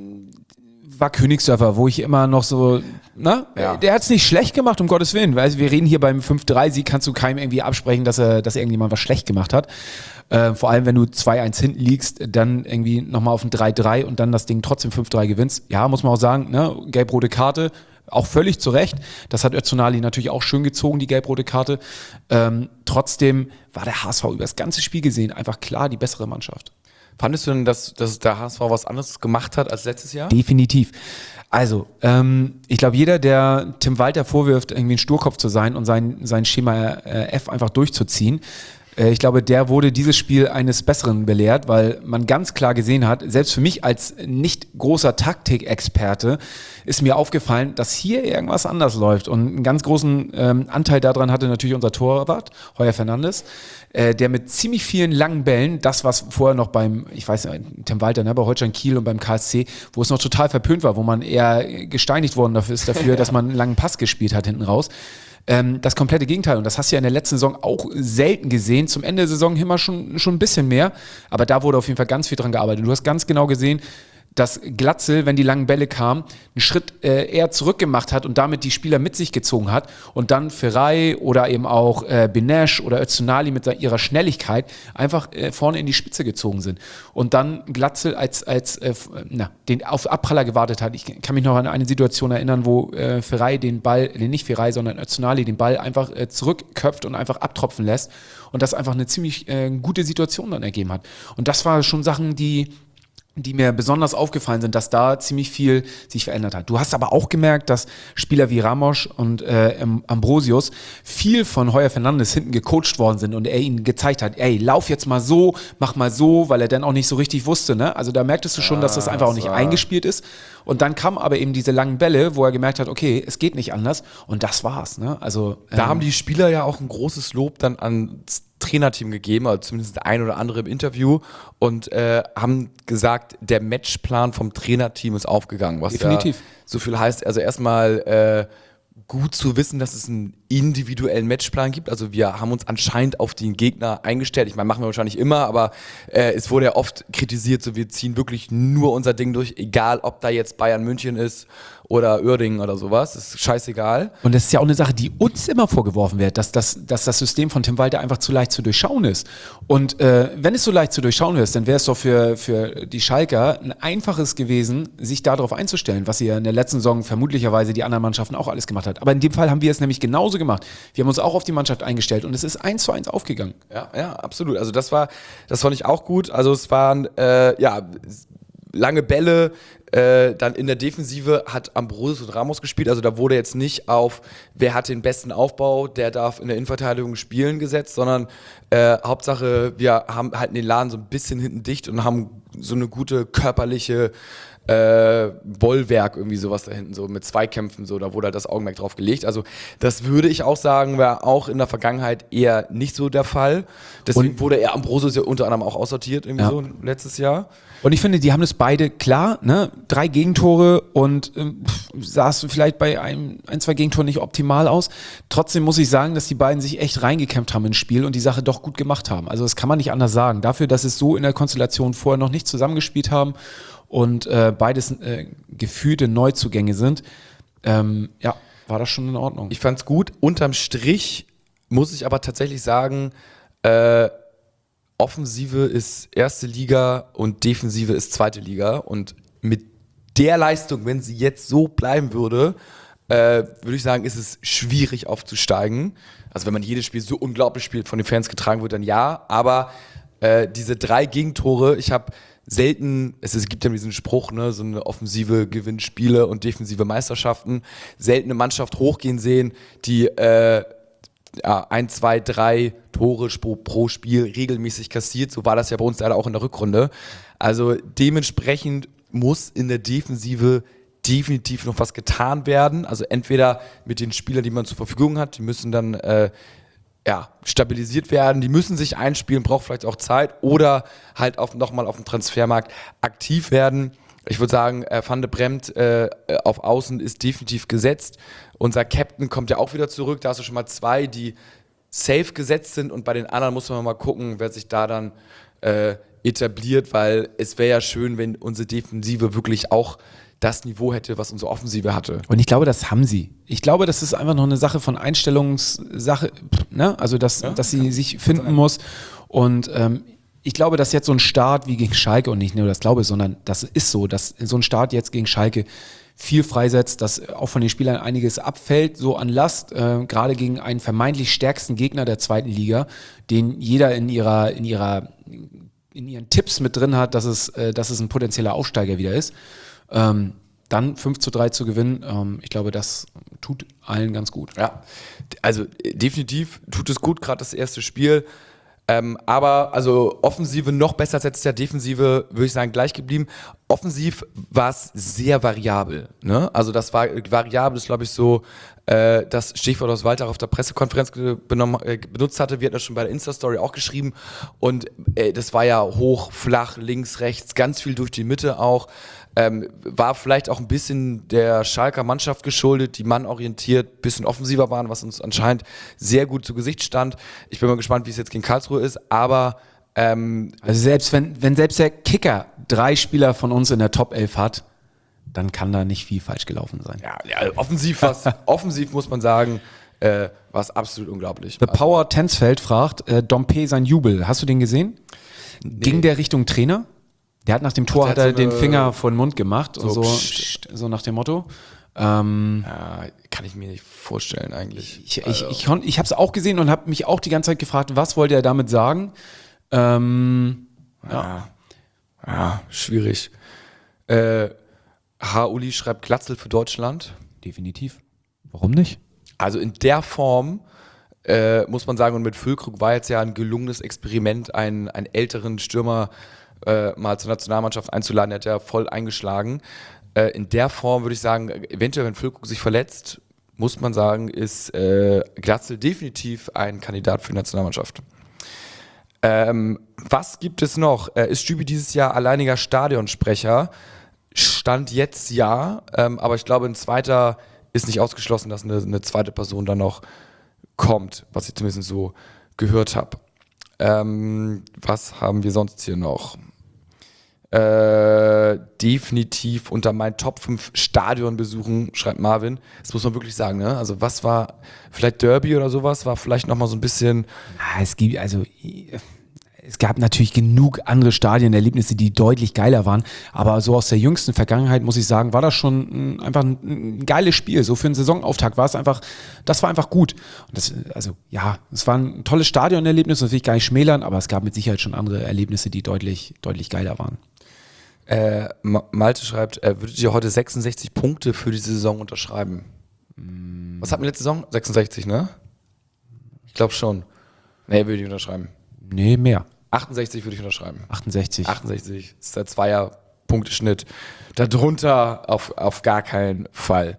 war Königsdörfer, wo ich immer noch so, na, ja. der hat es nicht schlecht gemacht, um Gottes Willen, weil wir reden hier beim fünf drei Sieg, kannst du keinem irgendwie absprechen, dass er, dass irgendjemand was schlecht gemacht hat. Äh, vor allem, wenn du zwei eins hinten liegst, dann irgendwie nochmal auf ein drei drei und dann das Ding trotzdem fünf drei gewinnst. Ja, muss man auch sagen, ne, gelb-rote Karte, auch völlig zu Recht. Das hat Öztunali natürlich auch schön gezogen, die gelb-rote Karte. Ähm, trotzdem war der H S V über das ganze Spiel gesehen einfach klar die bessere Mannschaft. Fandest du denn, dass, dass der H S V was anderes gemacht hat als letztes Jahr? Definitiv. Also, ähm, ich glaube, jeder, der Tim Walter vorwirft, irgendwie ein Sturkopf zu sein und sein, sein Schema äh, F einfach durchzuziehen, äh, ich glaube, der wurde dieses Spiel eines Besseren belehrt, weil man ganz klar gesehen hat, selbst für mich als nicht großer Taktikexperte ist mir aufgefallen, dass hier irgendwas anders läuft. Und einen ganz großen ähm, Anteil daran hatte natürlich unser Torwart, Heuer Fernandes, äh, der mit ziemlich vielen langen Bällen, das was vorher noch beim, ich weiß nicht, Tim Walter, ne, bei Holstein Kiel und beim K S C, wo es noch total verpönt war, wo man eher gesteinigt worden dafür ist, dafür, dass man einen langen Pass gespielt hat hinten raus. Ähm, das komplette Gegenteil. Und das hast du ja in der letzten Saison auch selten gesehen. Zum Ende der Saison immer schon, schon ein bisschen mehr. Aber da wurde auf jeden Fall ganz viel dran gearbeitet. Du hast ganz genau gesehen, dass Glatzel, wenn die langen Bälle kamen, einen Schritt äh, eher zurückgemacht hat und damit die Spieler mit sich gezogen hat und dann Ferrei oder eben auch äh, Benesch oder Öztunali mit ihrer Schnelligkeit einfach äh, vorne in die Spitze gezogen sind. Und dann Glatzel als, als äh, na, den auf Abpraller gewartet hat. Ich kann mich noch an eine Situation erinnern, wo äh, Ferrei den Ball, nee, nicht Ferrei, sondern Öztunali den Ball einfach äh, zurückköpft und einfach abtropfen lässt und das einfach eine ziemlich äh, gute Situation dann ergeben hat. Und das war schon Sachen, die die mir besonders aufgefallen sind, dass da ziemlich viel sich verändert hat. Du hast aber auch gemerkt, dass Spieler wie Ramos und äh, Ambrosius viel von Heuer Fernandes hinten gecoacht worden sind und er ihnen gezeigt hat, ey, lauf jetzt mal so, mach mal so, weil er dann auch nicht so richtig wusste, ne? Also da merktest du schon, dass das einfach auch nicht eingespielt ist. Und dann kamen aber eben diese langen Bälle, wo er gemerkt hat, okay, es geht nicht anders und das war's, ne? Also Da ähm, haben die Spieler ja auch ein großes Lob dann ans Trainerteam gegeben, also zumindest der ein oder andere im Interview und äh, haben gesagt, der Matchplan vom Trainerteam ist aufgegangen, was Definitiv. ja so viel heißt. Also erstmal äh, gut zu wissen, dass es einen individuellen Matchplan gibt. Also wir haben uns anscheinend auf den Gegner eingestellt. Ich meine, machen wir wahrscheinlich immer, aber äh, es wurde ja oft kritisiert, so wir ziehen wirklich nur unser Ding durch, egal ob da jetzt Bayern München ist oder Uerdingen oder sowas. Das ist scheißegal. Und das ist ja auch eine Sache, die uns immer vorgeworfen wird, dass das, dass das System von Tim Walter einfach zu leicht zu durchschauen ist. Und äh, wenn es so leicht zu durchschauen ist, dann wäre es doch für, für die Schalker ein einfaches gewesen, sich darauf einzustellen, was sie ja in der letzten Saison vermutlicherweise die anderen Mannschaften auch alles gemacht hat. Aber in dem Fall haben wir es nämlich genauso gemacht. Wir haben uns auch auf die Mannschaft eingestellt und es ist eins zu eins aufgegangen. Ja, ja, absolut. Also das war, das fand ich auch gut. Also es waren, äh, ja, lange Bälle, äh, dann in der Defensive hat Ambrosius und Ramos gespielt, also da wurde jetzt nicht auf, wer hat den besten Aufbau, der darf in der Innenverteidigung spielen gesetzt, sondern äh, Hauptsache, wir haben halten den Laden so ein bisschen hinten dicht und haben so eine gute körperliche äh, Bollwerk, irgendwie sowas da hinten, so mit Zweikämpfen, so, da wurde halt das Augenmerk drauf gelegt. Also das würde ich auch sagen, war auch in der Vergangenheit eher nicht so der Fall. Deswegen Und wurde er Ambrosius ja unter anderem auch aussortiert, irgendwie Ja. so letztes Jahr. Und ich finde, die haben das beide klar, ne? Drei Gegentore und ähm, sah es vielleicht bei einem, ein, zwei Gegentoren nicht optimal aus. Trotzdem muss ich sagen, dass die beiden sich echt reingekämpft haben ins Spiel und die Sache doch gut gemacht haben. Also das kann man nicht anders sagen. Dafür, dass es so in der Konstellation vorher noch nicht zusammengespielt haben und äh, beides äh, gefühlte Neuzugänge sind, ähm, ja, war das schon in Ordnung. Ich fand's gut. Unterm Strich muss ich aber tatsächlich sagen, äh, Offensive ist erste Liga und Defensive ist zweite Liga. Und mit der Leistung, wenn sie jetzt so bleiben würde, äh, würde ich sagen, ist es schwierig aufzusteigen. Also wenn man jedes Spiel so unglaublich spielt, von den Fans getragen wird, dann ja. Aber äh, diese drei Gegentore, ich habe selten, es, es gibt ja diesen Spruch, ne, so eine Offensive gewinnt Spiele und defensive Meisterschaften, selten eine Mannschaft hochgehen sehen, die äh, ja, ein, zwei, drei Tore pro, pro Spiel regelmäßig kassiert. So war das ja bei uns leider auch in der Rückrunde. Also dementsprechend muss in der Defensive definitiv noch was getan werden. Also entweder mit den Spielern, die man zur Verfügung hat, die müssen dann äh, ja, stabilisiert werden, die müssen sich einspielen, braucht vielleicht auch Zeit oder halt auf, nochmal auf dem Transfermarkt aktiv werden. Ich würde sagen, äh, Van de Bremt äh, auf Außen ist definitiv gesetzt. Unser Captain kommt ja auch wieder zurück. Da hast du schon mal zwei, die safe gesetzt sind und bei den anderen muss man mal gucken, wer sich da dann äh, etabliert, weil es wäre ja schön, wenn unsere Defensive wirklich auch das Niveau hätte, was unsere Offensive hatte. Und ich glaube, das haben sie. Ich glaube, das ist einfach noch eine Sache von Einstellungssache, ne? Also, dass, Ja, dass sie sich finden muss. Und ähm, ich glaube, dass jetzt so ein Start wie gegen Schalke, und nicht nur das glaube, sondern das ist so, dass so ein Start jetzt gegen Schalke viel freisetzt, dass auch von den Spielern einiges abfällt, so an Last, äh, gerade gegen einen vermeintlich stärksten Gegner der zweiten Liga, den jeder in ihrer, in ihrer, in ihren Tipps mit drin hat, dass es, äh, dass es ein potenzieller Aufsteiger wieder ist. Ähm, dann fünf zu drei zu gewinnen, ähm, ich glaube, das tut allen ganz gut. Ja, also äh, definitiv tut es gut, gerade das erste Spiel. Ähm, aber also Offensive noch besser als letztes Jahr, Defensive würde ich sagen gleich geblieben. Offensiv war es sehr variabel. Ne? Also das war variabel ist, glaube ich, so äh, das Stichwort, das Walter auf der Pressekonferenz benommen, äh, benutzt hatte. Wir hatten das schon bei der Insta-Story auch geschrieben. Und äh, das war ja hoch, flach, links, rechts, ganz viel durch die Mitte auch. Ähm, war vielleicht auch ein bisschen der Schalker Mannschaft geschuldet, die mannorientiert, bisschen offensiver waren, was uns anscheinend sehr gut zu Gesicht stand. Ich bin mal gespannt, wie es jetzt gegen Karlsruhe ist, aber ähm, Also selbst wenn, wenn selbst der Kicker drei Spieler von uns in der Top elf hat, dann kann da nicht viel falsch gelaufen sein. ja, ja, offensiv, was, offensiv muss man sagen, äh, war es absolut unglaublich. The Power Tensfeld fragt, äh, Dompe sein Jubel, hast du den gesehen? Ging der Richtung Trainer? Der hat nach dem Tor Ach, hat der er hat so den eine- Finger vor den Mund gemacht und so so, pssst. so nach dem Motto. Ähm, Ja, kann ich mir nicht vorstellen eigentlich. ich ich, ich, kon- ich habe es auch gesehen und habe mich auch die ganze Zeit gefragt, was wollte er damit sagen? Ähm, ja. Ja, schwierig. Äh, H. Uli schreibt Glatzel für Deutschland. Definitiv. Warum nicht? Also in der Form äh, muss man sagen, und mit Füllkrug war jetzt ja ein gelungenes Experiment, einen, einen älteren Stürmer äh, mal zur Nationalmannschaft einzuladen. Der hat ja voll eingeschlagen. Äh, in der Form würde ich sagen, eventuell, wenn Füllkrug sich verletzt, muss man sagen, ist äh, Glatzel definitiv ein Kandidat für die Nationalmannschaft. Ähm, was gibt es noch? Äh, ist Stübi dieses Jahr alleiniger Stadionsprecher? Stand jetzt ja, ähm, aber ich glaube, ein zweiter ist nicht ausgeschlossen, dass eine, eine zweite Person dann noch kommt, was ich zumindest so gehört habe. Ähm, was haben wir sonst hier noch? Äh, definitiv unter meinen Top fünf Stadionbesuchen, schreibt Marvin. Das muss man wirklich sagen, ne? Also was war, vielleicht Derby oder sowas, war vielleicht nochmal so ein bisschen... Ah, es gibt, also... Es gab natürlich genug andere Stadionerlebnisse, die deutlich geiler waren, aber so aus der jüngsten Vergangenheit, muss ich sagen, war das schon einfach ein, ein geiles Spiel. So für einen Saisonauftakt war es einfach, das war einfach gut. Und das, also ja, es war ein tolles Stadionerlebnis, das will ich gar nicht schmälern, aber es gab mit Sicherheit schon andere Erlebnisse, die deutlich, deutlich geiler waren. Äh, Malte schreibt, äh, würdet ihr heute sechsundsechzig Punkte für diese Saison unterschreiben? Mm. Was hatten wir letzte Saison? sechsundsechzig, ne? Ich glaube schon. Nee, würde ich unterschreiben. Nee, mehr. achtundsechzig würde ich unterschreiben. achtundsechzig. achtundsechzig ist der Zweier-Punkteschnitt. Darunter auf, auf gar keinen Fall.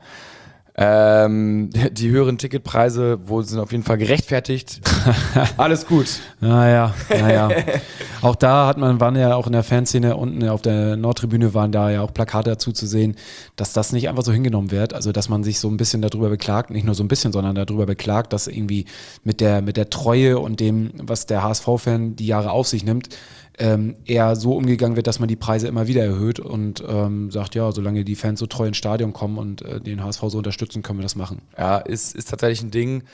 Ähm, die höheren Ticketpreise wohl sind auf jeden Fall gerechtfertigt. Alles gut. Naja, naja. Auch da hat man, waren ja auch in der Fanszene unten auf der Nordtribüne waren da ja auch Plakate dazu zu sehen, dass das nicht einfach so hingenommen wird. Also, dass man sich so ein bisschen darüber beklagt, nicht nur so ein bisschen, sondern darüber beklagt, dass irgendwie mit der, mit der Treue und dem, was der H S V-Fan die Jahre auf sich nimmt, ähm, eher so umgegangen wird, dass man die Preise immer wieder erhöht und ähm, sagt, ja, solange die Fans so treu ins Stadion kommen und äh, den H S V so unterstützen, können wir das machen. Ja, ist, ist tatsächlich ein Ding.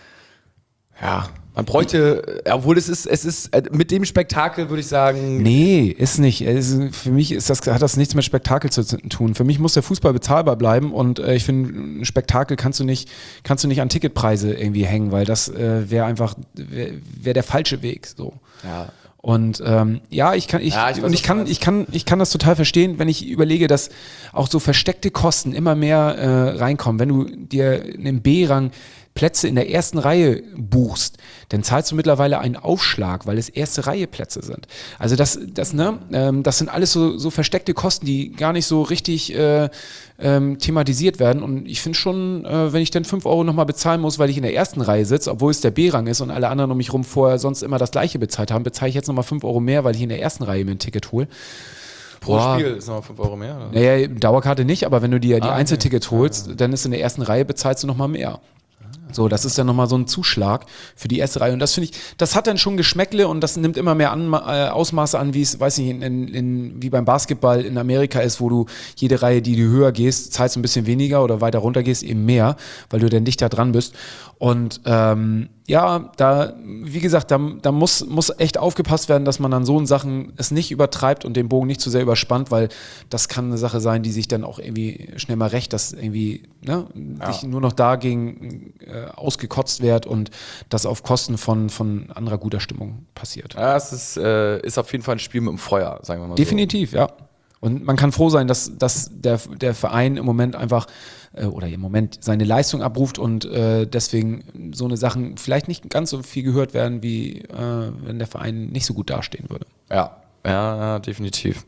Ja, man bräuchte, obwohl es ist, es ist mit dem Spektakel, würde ich sagen. Nee, ist nicht. Es ist, für mich ist das, hat das nichts mit Spektakel zu tun. Für mich muss der Fußball bezahlbar bleiben und äh, ich finde, ein Spektakel kannst du nicht, kannst du nicht an Ticketpreise irgendwie hängen, weil das äh, wäre einfach, wäre wär der falsche Weg. So. Ja. Und ähm, ja, ich kann, ich, ja, ich, weiß, und ich kann, ich kann, ich kann das total verstehen, wenn ich überlege, dass auch so versteckte Kosten immer mehr äh, reinkommen. Wenn du dir einen B-Rang Plätze in der ersten Reihe buchst, dann zahlst du mittlerweile einen Aufschlag, weil es erste Reihe Plätze sind. Also das, das, ne, ähm, das sind alles so, so versteckte Kosten, die gar nicht so richtig äh, ähm, thematisiert werden. Und ich finde schon, äh, wenn ich dann fünf Euro nochmal bezahlen muss, weil ich in der ersten Reihe sitze, obwohl es der B-Rang ist und alle anderen um mich rum vorher sonst immer das gleiche bezahlt haben, bezahle ich jetzt nochmal fünf Euro mehr, weil ich in der ersten Reihe mir ein Ticket hole. Pro Boah. Spiel ist nochmal fünf Euro mehr? Oder? Naja, Dauerkarte nicht, aber wenn du dir die ah, Einzeltickets okay. holst, ah, ja. dann ist in der ersten Reihe bezahlst du nochmal mehr. So, das ist dann nochmal so ein Zuschlag für die erste Reihe. Und das finde ich, das hat dann schon Geschmäckle und das nimmt immer mehr an, äh, Ausmaße an, wie es, weiß nicht, in, in, in, wie beim Basketball in Amerika ist, wo du jede Reihe, die du höher gehst, zahlst ein bisschen weniger oder weiter runter gehst, eben mehr, weil du dann dichter dran bist. Und ähm, ja, da, wie gesagt, da, da muss, muss echt aufgepasst werden, dass man an so Sachen es nicht übertreibt und den Bogen nicht zu sehr überspannt, weil das kann eine Sache sein, die sich dann auch irgendwie schnell mal rächt, dass irgendwie ne, ja. sich nur noch dagegen äh, ausgekotzt wird und das auf Kosten von, von anderer guter Stimmung passiert. Ja, es ist, äh, ist auf jeden Fall ein Spiel mit dem Feuer, sagen wir mal. Definitiv, so. Ja. Und man kann froh sein, dass, dass der, der Verein im Moment einfach äh, oder im Moment seine Leistung abruft und äh, deswegen so eine Sachen vielleicht nicht ganz so viel gehört werden, wie äh, wenn der Verein nicht so gut dastehen würde. Ja, ja, ja definitiv.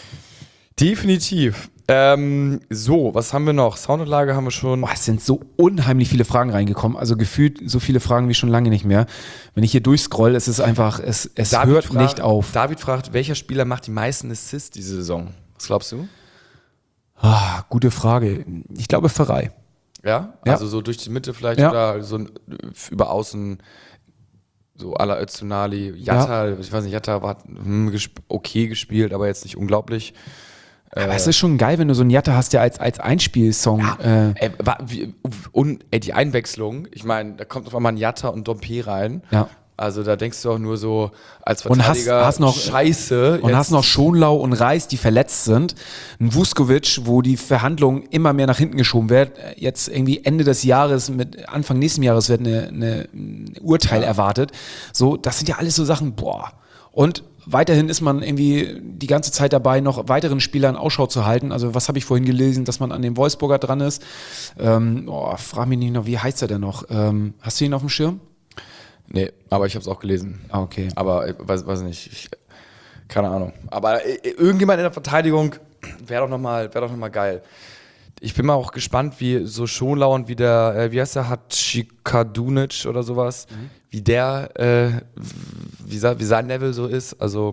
Definitiv. Ähm, so, was haben wir noch? Soundanlage haben wir schon. Boah, es sind so unheimlich viele Fragen reingekommen, also gefühlt so viele Fragen wie schon lange nicht mehr. Wenn ich hier durchscroll, es ist einfach, es, es hört fragt, nicht auf. David fragt, welcher Spieler macht die meisten Assists diese Saison? Was glaubst du? Ah, gute Frage. Ich glaube Ferrei. Ja? Ja. Also so durch die Mitte vielleicht Ja. oder so über außen, so à la Öztunali. Jatta, ja. ich weiß nicht, Jatta hat hm, gesp- okay gespielt, aber jetzt nicht unglaublich. Aber äh, es ist schon geil, wenn du so einen Jatta hast, der als, als Einspielsong. Ja, äh, ey, war, wie, und ey, die Einwechslung, ich meine, da kommt auf einmal ein Jatta und Dompe rein. Ja. Also da denkst du auch nur so als Und hast, Verteidiger, hast noch, scheiße. Und jetzt- hast noch Schonlau und Reis, die verletzt sind. Ein Vuskovic, wo die Verhandlungen immer mehr nach hinten geschoben werden. Jetzt irgendwie Ende des Jahres, mit Anfang nächsten Jahres wird eine, eine, ein Urteil Ja. erwartet. So, das sind ja alles so Sachen, boah. Und weiterhin ist man irgendwie die ganze Zeit dabei, noch weiteren Spielern Ausschau zu halten. Also was habe ich vorhin gelesen, dass man an dem Wolfsburger dran ist. Ähm, oh, frag mich nicht noch, wie heißt er denn noch? Ähm, hast du ihn auf dem Schirm? Nee, aber ich habe es auch gelesen. Ah, okay. Aber ich weiß, weiß nicht, ich, keine Ahnung. Aber äh, irgendjemand in der Verteidigung wäre doch nochmal wär doch noch mal geil. Ich bin mal auch gespannt, wie so Schonlau wie der, äh, wie heißt der, Hadzikadunic oder sowas, mhm. wie der, äh, wie, wie sein Level so ist. Also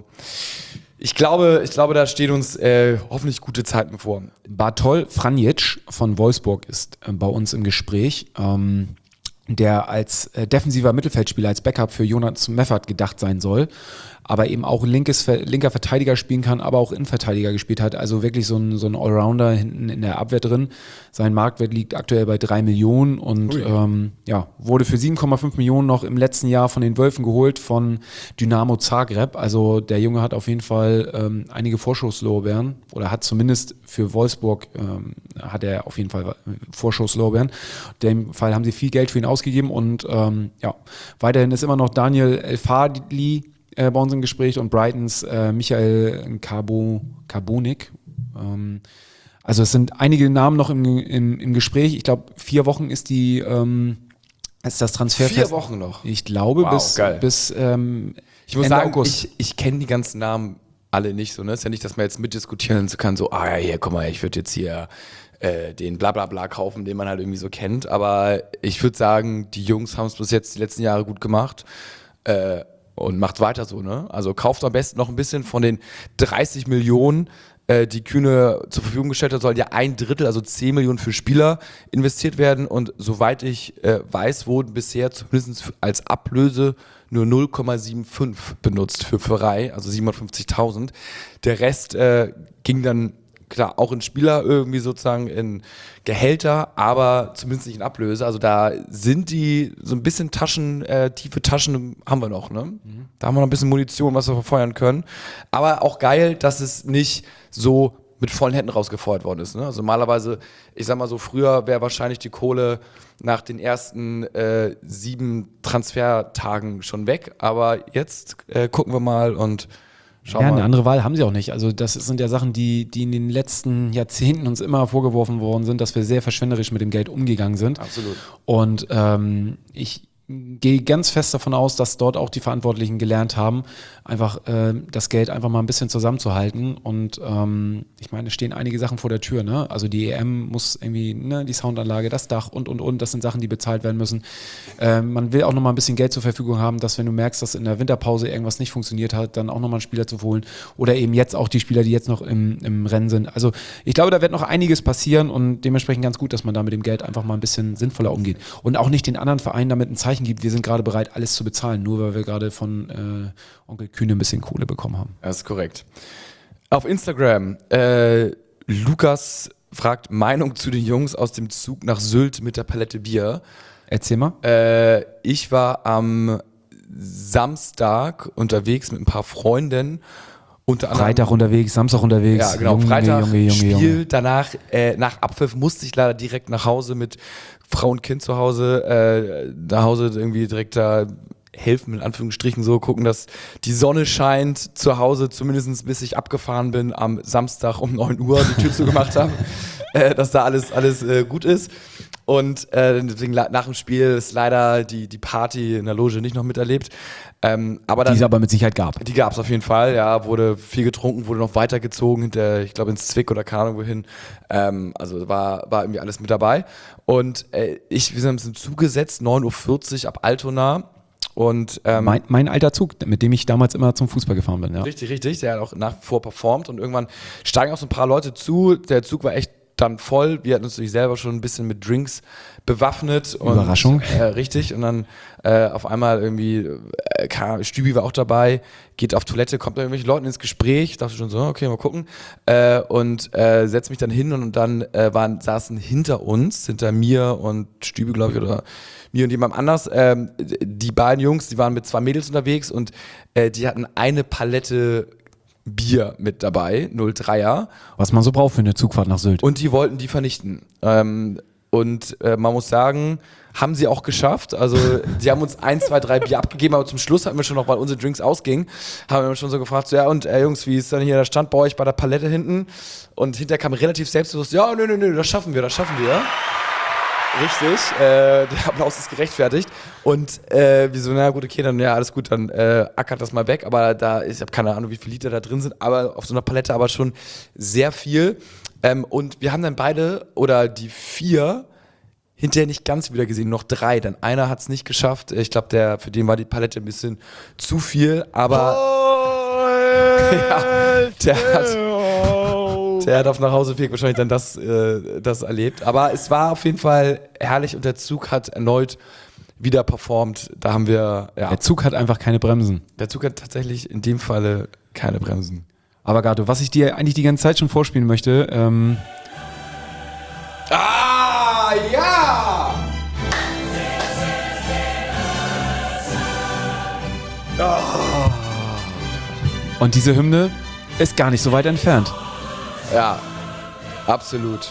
ich glaube, ich glaube, da stehen uns äh, hoffentlich gute Zeiten bevor. Bartol Franjic von Wolfsburg ist äh, bei uns im Gespräch. Ähm, der als äh, defensiver Mittelfeldspieler, als Backup für Jonas Meffert gedacht sein soll, aber eben auch linkes, linker Verteidiger spielen kann, aber auch Innenverteidiger gespielt hat. Also wirklich so ein, so ein Allrounder hinten in der Abwehr drin. Sein Marktwert liegt aktuell bei drei Millionen und ähm, ja, wurde für sieben Komma fünf Millionen noch im letzten Jahr von den Wölfen geholt von Dynamo Zagreb. Also der Junge hat auf jeden Fall ähm, einige Vorschusslorbeeren oder hat zumindest für Wolfsburg ähm, hat er auf jeden Fall Vorschusslorbeeren. In dem Fall haben sie viel Geld für ihn ausgegeben und ähm, ja, weiterhin ist immer noch Daniel El-Fadli bei uns im Gespräch und Brightons äh, Michael Carbo, Carbonik. Ähm, also es sind einige Namen noch im, im, im Gespräch. Ich glaube, vier Wochen ist die ähm, ist das Transferfest. Vier Wochen noch? Ich glaube, wow, bis, geil. bis ähm, ich muss Ende sagen, August. ich, ich kenne die ganzen Namen alle nicht so. Ne? Es ist ja nicht, dass man jetzt mitdiskutieren kann, so, ah ja, hier, guck mal, ich würde jetzt hier äh, den Blablabla kaufen, den man halt irgendwie so kennt. Aber ich würde sagen, die Jungs haben es bis jetzt die letzten Jahre gut gemacht. Äh, Und macht weiter so, ne? Also kauft am besten noch ein bisschen von den dreißig Millionen, äh, die Kühne zur Verfügung gestellt hat, soll ja ein Drittel, also zehn Millionen für Spieler investiert werden. Und soweit ich äh, weiß, wurden bisher zumindest als Ablöse nur null Komma fünfundsiebzig benutzt für Verein, also siebenhundertfünfzigtausend. Der Rest äh, ging dann klar auch in Spieler irgendwie sozusagen in Gehälter, aber zumindest nicht in Ablöse. Also da sind die so ein bisschen Taschen, äh, tiefe Taschen haben wir noch, ne? Mhm. Da haben wir noch ein bisschen Munition, was wir verfeuern können. Aber auch geil, dass es nicht so mit vollen Händen rausgefeuert worden ist. Ne? Also normalerweise, ich sag mal so, früher wäre wahrscheinlich die Kohle nach den ersten äh, sieben Transfertagen schon weg. Aber jetzt äh, gucken wir mal und Schau ja, mal. eine andere Wahl haben sie auch nicht. Also das sind ja Sachen, die, die in den letzten Jahrzehnten uns immer vorgeworfen worden sind, dass wir sehr verschwenderisch mit dem Geld umgegangen sind. Absolut. Und ähm, ich gehe ganz fest davon aus, dass dort auch die Verantwortlichen gelernt haben, einfach äh, das Geld einfach mal ein bisschen zusammenzuhalten. Und ähm, ich meine, es stehen einige Sachen vor der Tür. Ne? Also die E M muss irgendwie, ne, die Soundanlage, das Dach und, und, und. Das sind Sachen, die bezahlt werden müssen. Äh, man will auch noch mal ein bisschen Geld zur Verfügung haben, dass wenn du merkst, dass in der Winterpause irgendwas nicht funktioniert hat, dann auch noch mal einen Spieler zu holen. Oder eben jetzt auch die Spieler, die jetzt noch im, im Rennen sind. Also ich glaube, da wird noch einiges passieren und dementsprechend ganz gut, dass man da mit dem Geld einfach mal ein bisschen sinnvoller umgeht. Und auch nicht den anderen Vereinen damit ein Zeichen gibt, wir sind gerade bereit, alles zu bezahlen, nur weil wir gerade von äh, Onkel Kühne ein bisschen Kohle bekommen haben. Das ist korrekt. Auf Instagram, äh, Lukas fragt Meinung zu den Jungs aus dem Zug nach Sylt mit der Palette Bier. Erzähl mal. Äh, ich war am Samstag unterwegs mit ein paar Freunden. Unter anderem, Freitag unterwegs, Samstag unterwegs. ja, genau, Junge, Freitag Junge, Junge, Spiel, Junge. danach äh, nach Abpfiff musste ich leider direkt nach Hause mit Frau und Kind zu Hause, äh, nach Hause irgendwie direkt da helfen, in Anführungsstrichen so, gucken, dass die Sonne scheint zu Hause, zumindest bis ich abgefahren bin am Samstag um neun Uhr die Tür zugemacht habe, äh, dass da alles, alles äh, gut ist. Und äh, deswegen nach dem Spiel ist leider die, die Party in der Loge nicht noch miterlebt. Ähm, aber dann, Die es aber mit Sicherheit gab. die gab es auf jeden Fall, ja, wurde viel getrunken, wurde noch weitergezogen, hinter, ich glaube ins Zwick oder keine Ahnung wohin. Ähm, also war, war irgendwie alles mit dabei. Und äh, ich, wir sind ein bisschen zugesetzt, neun Uhr vierzig ab Altona. Und, ähm, Mein, mein alter Zug, mit dem ich damals immer zum Fußball gefahren bin. Ja. Richtig, richtig, der hat auch nach wie vor performt und irgendwann steigen auch so ein paar Leute zu. Der Zug war echt dann voll. Wir hatten uns natürlich selber schon ein bisschen mit Drinks bewaffnet. Und, Überraschung. Äh, richtig. Und dann äh, auf einmal irgendwie, äh, kam, Stübi war auch dabei, geht auf Toilette, kommt da irgendwelche Leuten ins Gespräch. Ich dachte schon so, okay, mal gucken. Äh, und äh, setze mich dann hin und dann äh, waren, saßen hinter uns, hinter mir und Stübi, glaube ich, oder mir und jemand anders, ähm, die beiden Jungs, die waren mit zwei Mädels unterwegs und äh, die hatten eine Palette Bier mit dabei, null Dreier. Was man so braucht für eine Zugfahrt nach Sylt. Und die wollten die vernichten. Ähm, Und äh, man muss sagen, haben sie auch geschafft. Also sie haben uns ein, zwei, drei Bier abgegeben, aber zum Schluss hatten wir schon noch, weil unsere Drinks ausgingen, haben wir schon so gefragt, so, ja und äh, Jungs, wie ist dann hier der Stand bei euch bei der Palette hinten? Und hinterher kam relativ selbstbewusst, ja, nö, nö, nö, das schaffen wir, das schaffen wir. Richtig, äh, der Applaus ist gerechtfertigt. Und äh, wir so, na gut, okay, dann ja, alles gut, dann äh, ackert das mal weg. Aber da, ich habe keine Ahnung, wie viele Liter da drin sind, aber auf so einer Palette aber schon sehr viel. Ähm, und wir haben dann beide, oder die vier, hinterher nicht ganz wieder gesehen, noch drei. Denn einer hat es nicht geschafft. Ich glaube, der für den war die Palette ein bisschen zu viel, aber ja, der hat, der hat auf Nachhauseweg wahrscheinlich dann das, äh, das erlebt. Aber es war auf jeden Fall herrlich und der Zug hat erneut wieder performt. Da haben wir, ja. Der Zug hat einfach keine Bremsen. Der Zug hat tatsächlich in dem Falle keine Bremsen. Aber Gato, was ich dir eigentlich die ganze Zeit schon vorspielen möchte, ähm Ah, ja! und diese Hymne ist gar nicht so weit entfernt. Ja, absolut.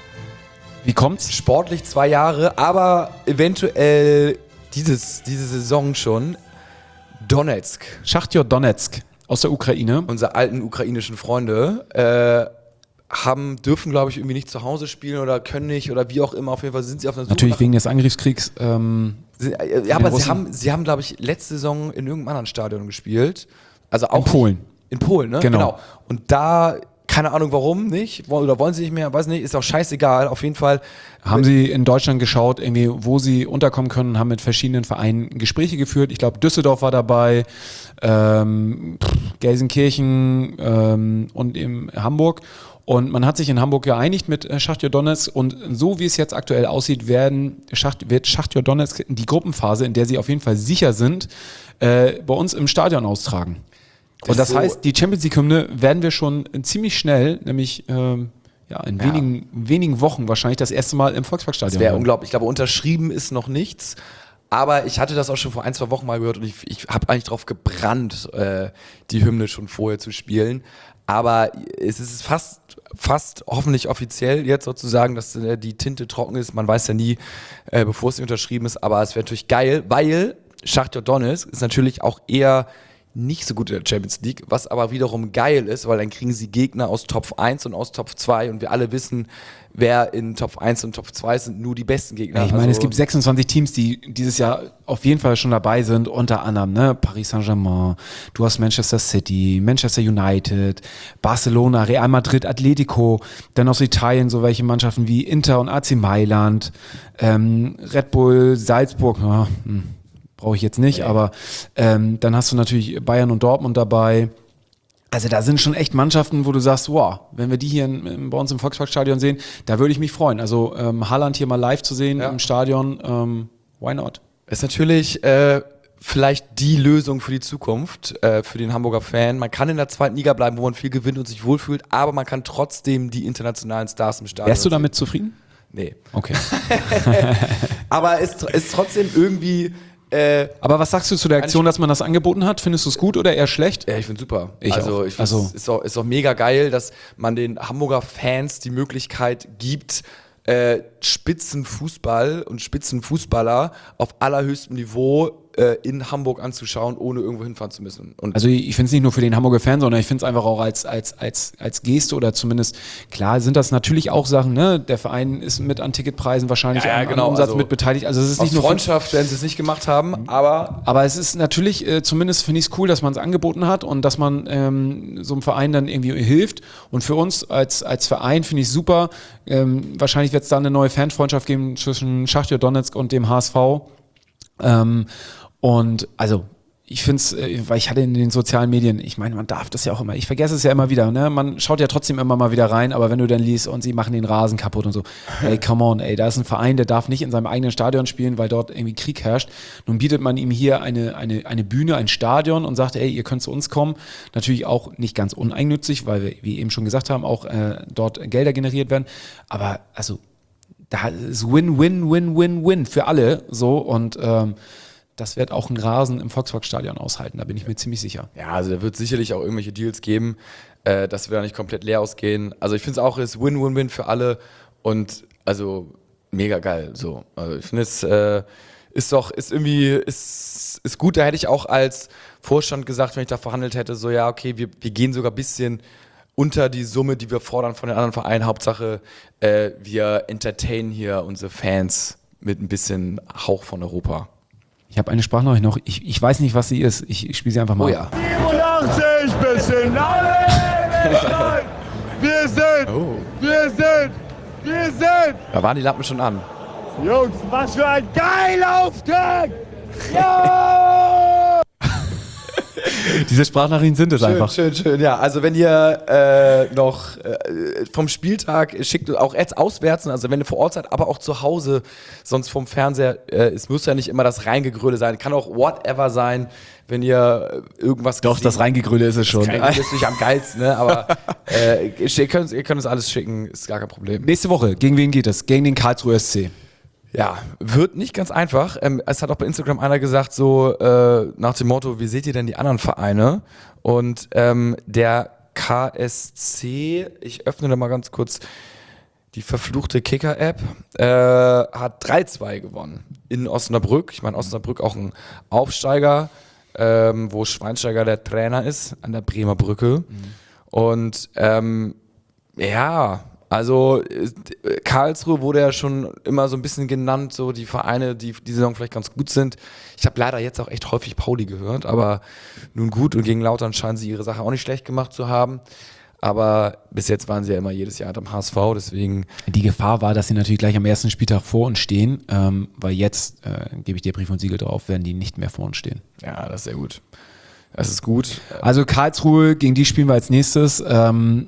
Wie kommt's? Sportlich zwei Jahre, aber eventuell dieses, diese Saison schon Donetsk. Schachtjor Donetsk aus der Ukraine. Unsere alten ukrainischen Freunde äh, haben, dürfen, glaube ich, irgendwie nicht zu Hause spielen oder können nicht oder wie auch immer. Auf jeden Fall sind sie auf einer Suche. Natürlich nach- wegen des Angriffskriegs. Ähm, Sie, äh, ja, aber sie Russen. haben, sie haben, glaube ich, letzte Saison in irgendeinem anderen Stadion gespielt. Also auch In Polen. In Polen, ne? Genau. Und da, keine Ahnung warum nicht, wollen- oder wollen sie nicht mehr, weiß nicht, ist auch scheißegal. Auf jeden Fall haben sie in Deutschland geschaut, irgendwie, wo sie unterkommen können, haben mit verschiedenen Vereinen Gespräche geführt. Ich glaube, Düsseldorf war dabei, ähm, pff, Gelsenkirchen ähm, und in Hamburg. Und man hat sich in Hamburg geeinigt mit äh, Schachtjor Donetsk und so wie es jetzt aktuell aussieht, werden Schacht, wird Schachtjor Donetsk die Gruppenphase, in der sie auf jeden Fall sicher sind, äh, bei uns im Stadion austragen. Das Und das ist so- heißt, die Champions League-Hymne werden wir schon ziemlich schnell, nämlich ähm, ja, in Ja. wenigen, wenigen Wochen wahrscheinlich das erste Mal im Volksparkstadion. Das wäre hören. unglaublich. Ich glaube, unterschrieben ist noch nichts. Aber ich hatte das auch schon vor ein, zwei Wochen mal gehört und ich, ich habe eigentlich drauf gebrannt, äh, die Hymne schon vorher zu spielen. Aber es ist fast, fast hoffentlich offiziell jetzt sozusagen, dass äh, die Tinte trocken ist. Man weiß ja nie, äh, bevor es nicht unterschrieben ist. Aber es wäre natürlich geil, weil Schachtjor Donetsk ist natürlich auch eher nicht so gut in der Champions League, was aber wiederum geil ist, weil dann kriegen sie Gegner aus Top eins und aus Top zwei und wir alle wissen, wer in Top eins und Top zwei sind nur die besten Gegner. Ja, ich meine, Also- es gibt sechsundzwanzig Teams, die dieses Jahr auf jeden Fall schon dabei sind, unter anderem ne? Paris Saint-Germain, du hast Manchester City, Manchester United, Barcelona, Real Madrid, Atletico, dann aus Italien so welche Mannschaften wie Inter und A C Mailand, ähm, Red Bull, Salzburg, ja, hm, brauche ich jetzt nicht, Nee. aber ähm, dann hast du natürlich Bayern und Dortmund dabei. Also da sind schon echt Mannschaften, wo du sagst, wow, wenn wir die hier in, in, bei uns im Volksparkstadion sehen, da würde ich mich freuen. Also ähm, Haaland hier mal live zu sehen Ja. im Stadion, ähm, why not? Ist natürlich äh, vielleicht die Lösung für die Zukunft, äh, für den Hamburger Fan. Man kann in der zweiten Liga bleiben, wo man viel gewinnt und sich wohlfühlt, aber man kann trotzdem die internationalen Stars im Stadion Wärst du sehen. damit zufrieden? Nee. Okay. Aber es ist trotzdem irgendwie, äh, Aber was sagst du zu der Aktion, dass man das angeboten hat? Findest du es gut oder eher schlecht? ja, ich finde super. Ich also auch. ich finde Also- es ist auch, ist auch mega geil, dass man den Hamburger Fans die Möglichkeit gibt, äh, Spitzenfußball und Spitzenfußballer auf allerhöchstem Niveau äh, in Hamburg anzuschauen, ohne irgendwo hinfahren zu müssen. Und Also ich finde es nicht nur für den Hamburger Fan, sondern ich finde es einfach auch als, als, als, als Geste oder zumindest, klar sind das natürlich auch Sachen, ne? Der Verein ist mit an Ticketpreisen wahrscheinlich Ja, ja, am, genau, am Umsatz also mit beteiligt. Also es ist aus nicht nur für, Freundschaft werden sie es nicht gemacht haben, aber aber es ist natürlich, äh, zumindest finde ich es cool, dass man es angeboten hat und dass man ähm, so einem Verein dann irgendwie hilft. Und für uns als, als Verein finde ich super. Ähm, wahrscheinlich wird es dann eine neue Fanfreundschaft geben zwischen Schachtjor Donetsk und dem H S V. Ähm, und also ich finde es, äh, weil ich hatte in den sozialen Medien, ich meine, man darf das ja auch immer, ich vergesse es ja immer wieder, ne? Man schaut ja trotzdem immer mal wieder rein, aber wenn du dann liest und sie machen den Rasen kaputt und so, ey, come on, ey, da ist ein Verein, der darf nicht in seinem eigenen Stadion spielen, weil dort irgendwie Krieg herrscht. Nun bietet man ihm hier eine, eine, eine Bühne, ein Stadion und sagt, ey, ihr könnt zu uns kommen. Natürlich auch nicht ganz uneigennützig, weil wir, wie eben schon gesagt haben, auch äh, dort Gelder generiert werden. Aber also, da ist Win, Win, Win, Win, Win für alle so und ähm, das wird auch ein Rasen im Volksparkstadion aushalten, da bin ich mir ziemlich sicher. ja, also da wird sicherlich auch irgendwelche Deals geben, äh, dass wir da nicht komplett leer ausgehen. Also ich finde es auch, es ist Win-Win-Win für alle und also mega geil. So. Also ich finde es äh, ist doch, ist irgendwie, ist, ist gut. Da hätte ich auch als Vorstand gesagt, wenn ich da verhandelt hätte, so ja, okay, wir, wir gehen sogar ein bisschen unter die Summe, die wir fordern von den anderen Vereinen. Hauptsache, äh, wir entertainen hier unsere Fans mit ein bisschen Hauch von Europa. Ich habe eine Sprachnachricht noch. Ich, ich weiß nicht, was sie ist. Ich, ich spiele sie einfach mal. Oh ja. siebenundachtzig bis in alle. Wir sind, Oh. wir sind, wir sind. Da waren die Lampen schon an. Jungs, was für ein geiler Auftrag! Ja! Diese Sprachnachrichten sind es Schön, einfach. schön, schön. Ja, also wenn ihr äh, noch äh, vom Spieltag schickt, auch jetzt auswärts, also wenn ihr vor Ort seid, aber auch zu Hause, sonst vom Fernseher, äh, es muss ja nicht immer das Reingegröle sein, kann auch whatever sein, wenn ihr irgendwas Doch, gesehen- das Reingegröle ist es schon. Das ist natürlich am geilsten, ne? Aber äh, ihr, könnt, ihr könnt uns alles schicken, ist gar kein Problem. Nächste Woche, gegen wen geht es? Gegen den Karlsruher S C. Ja, wird nicht ganz einfach. Ähm, es hat auch bei Instagram einer gesagt, so äh, nach dem Motto, wie seht ihr denn die anderen Vereine? Und ähm, der K S C, ich öffne da mal ganz kurz die verfluchte Kicker-App, äh, hat drei zwei gewonnen in Osnabrück. Ich meine, Osnabrück auch ein Aufsteiger, ähm, wo Schweinsteiger der Trainer ist, an der Bremer Brücke. Mhm. Und ähm, ja, also äh, Karlsruhe wurde ja schon immer so ein bisschen genannt, so die Vereine, die die Saison vielleicht ganz gut sind. Ich habe leider jetzt auch echt häufig Pauli gehört, aber nun gut, und gegen Lautern scheinen sie ihre Sache auch nicht schlecht gemacht zu haben. Aber bis jetzt waren sie ja immer jedes Jahr am H S V, deswegen... Die Gefahr war, dass sie natürlich gleich am ersten Spieltag vor uns stehen, ähm, weil jetzt, äh, gebe ich dir Brief und Siegel drauf, werden die nicht mehr vor uns stehen. Ja, das ist sehr gut. Das ist gut. Also Karlsruhe, gegen die spielen wir als nächstes. Ähm,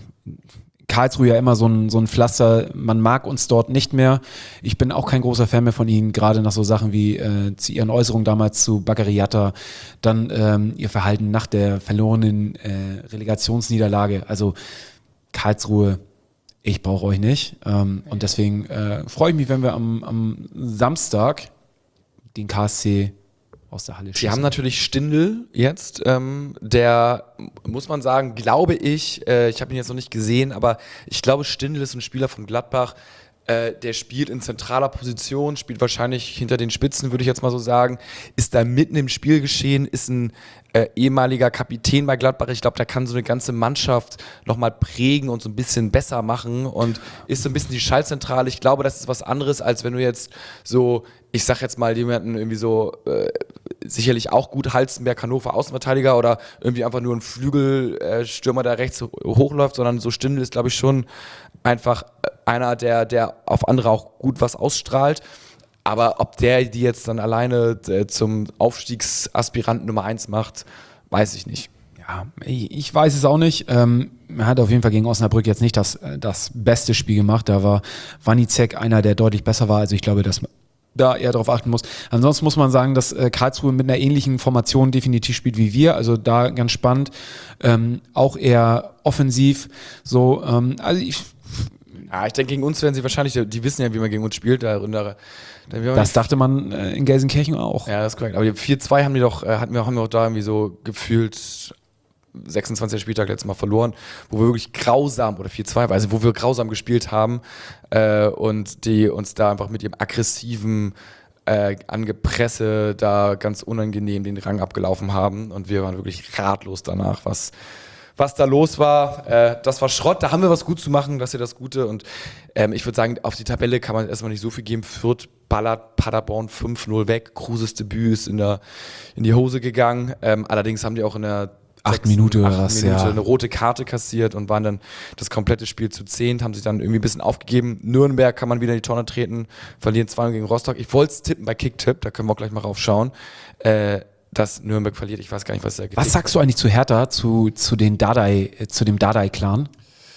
Karlsruhe ja immer so ein, so ein Pflaster, man mag uns dort nicht mehr. Ich bin auch kein großer Fan mehr von ihnen, gerade nach so Sachen wie äh, zu ihren Äußerungen damals zu Baccariata, dann ähm, ihr Verhalten nach der verlorenen äh, Relegationsniederlage. Also Karlsruhe, ich brauche euch nicht. Ähm, und deswegen äh, freue ich mich, wenn wir am, am Samstag den K S C aus der Halle schießen. Sie haben natürlich Stindl jetzt, ähm, der, muss man sagen, glaube ich, äh, ich habe ihn jetzt noch nicht gesehen, aber ich glaube, Stindl ist ein Spieler von Gladbach, äh, der spielt in zentraler Position, spielt wahrscheinlich hinter den Spitzen, würde ich jetzt mal so sagen, ist da mitten im Spielgeschehen, ist ein äh, ehemaliger Kapitän bei Gladbach. Ich glaube, der kann so eine ganze Mannschaft nochmal prägen und so ein bisschen besser machen und ist so ein bisschen die Schaltzentrale. Ich glaube, das ist was anderes, als wenn du jetzt so, ich sag jetzt mal jemanden irgendwie so, äh, sicherlich auch gut Halstenberg, Hannover Außenverteidiger oder irgendwie einfach nur ein Flügelstürmer, äh, der rechts hochläuft, sondern so Stindl ist, glaube ich, schon einfach einer, der, der auf andere auch gut was ausstrahlt. Aber ob der die jetzt dann alleine äh, zum Aufstiegsaspiranten Nummer eins macht, weiß ich nicht. Ja, ich weiß es auch nicht. Ähm, er hat auf jeden Fall gegen Osnabrück jetzt nicht das, das beste Spiel gemacht. Da war Wanizek einer, der deutlich besser war. Also ich glaube, dass man da eher darauf achten muss. Ansonsten muss man sagen, dass äh, Karlsruhe mit einer ähnlichen Formation definitiv spielt wie wir. Also da ganz spannend. Ähm, auch eher offensiv. So, ähm, also ich Ja, ich denke, gegen uns werden sie wahrscheinlich, die wissen ja, wie man gegen uns spielt. Da, da, da Das dachte man äh, in Gelsenkirchen auch. Ja, das ist korrekt. Aber vier zwei haben die doch, äh, hatten wir, haben wir auch da irgendwie so gefühlt sechsundzwanzigsten Spieltag letztes Mal verloren, wo wir wirklich grausam, oder vier zwei, also wo wir grausam gespielt haben äh, und die uns da einfach mit ihrem aggressiven äh, Angepresse da ganz unangenehm den Rang abgelaufen haben und wir waren wirklich ratlos danach, was was da los war. Äh, das war Schrott, da haben wir was gut zu machen, das ist ja das Gute und ähm, ich würde sagen, auf die Tabelle kann man erstmal nicht so viel geben. Fürth ballert Paderborn fünf null weg, Kruses Debüt ist in, der, in die Hose gegangen, ähm, allerdings haben die auch in der Acht Minuten oder acht was, Minute ja. eine rote Karte kassiert und waren dann das komplette Spiel zu zehn, haben sich dann irgendwie ein bisschen aufgegeben. Nürnberg kann man wieder in die Tonne treten, verlieren zwei null gegen Rostock. Ich wollte es tippen bei Kicktipp, da können wir auch gleich mal raufschauen, äh, dass Nürnberg verliert. Ich weiß gar nicht, was da Was sagst du eigentlich zu Hertha, zu, zu, den Dardai, äh, zu dem Dardai-Clan?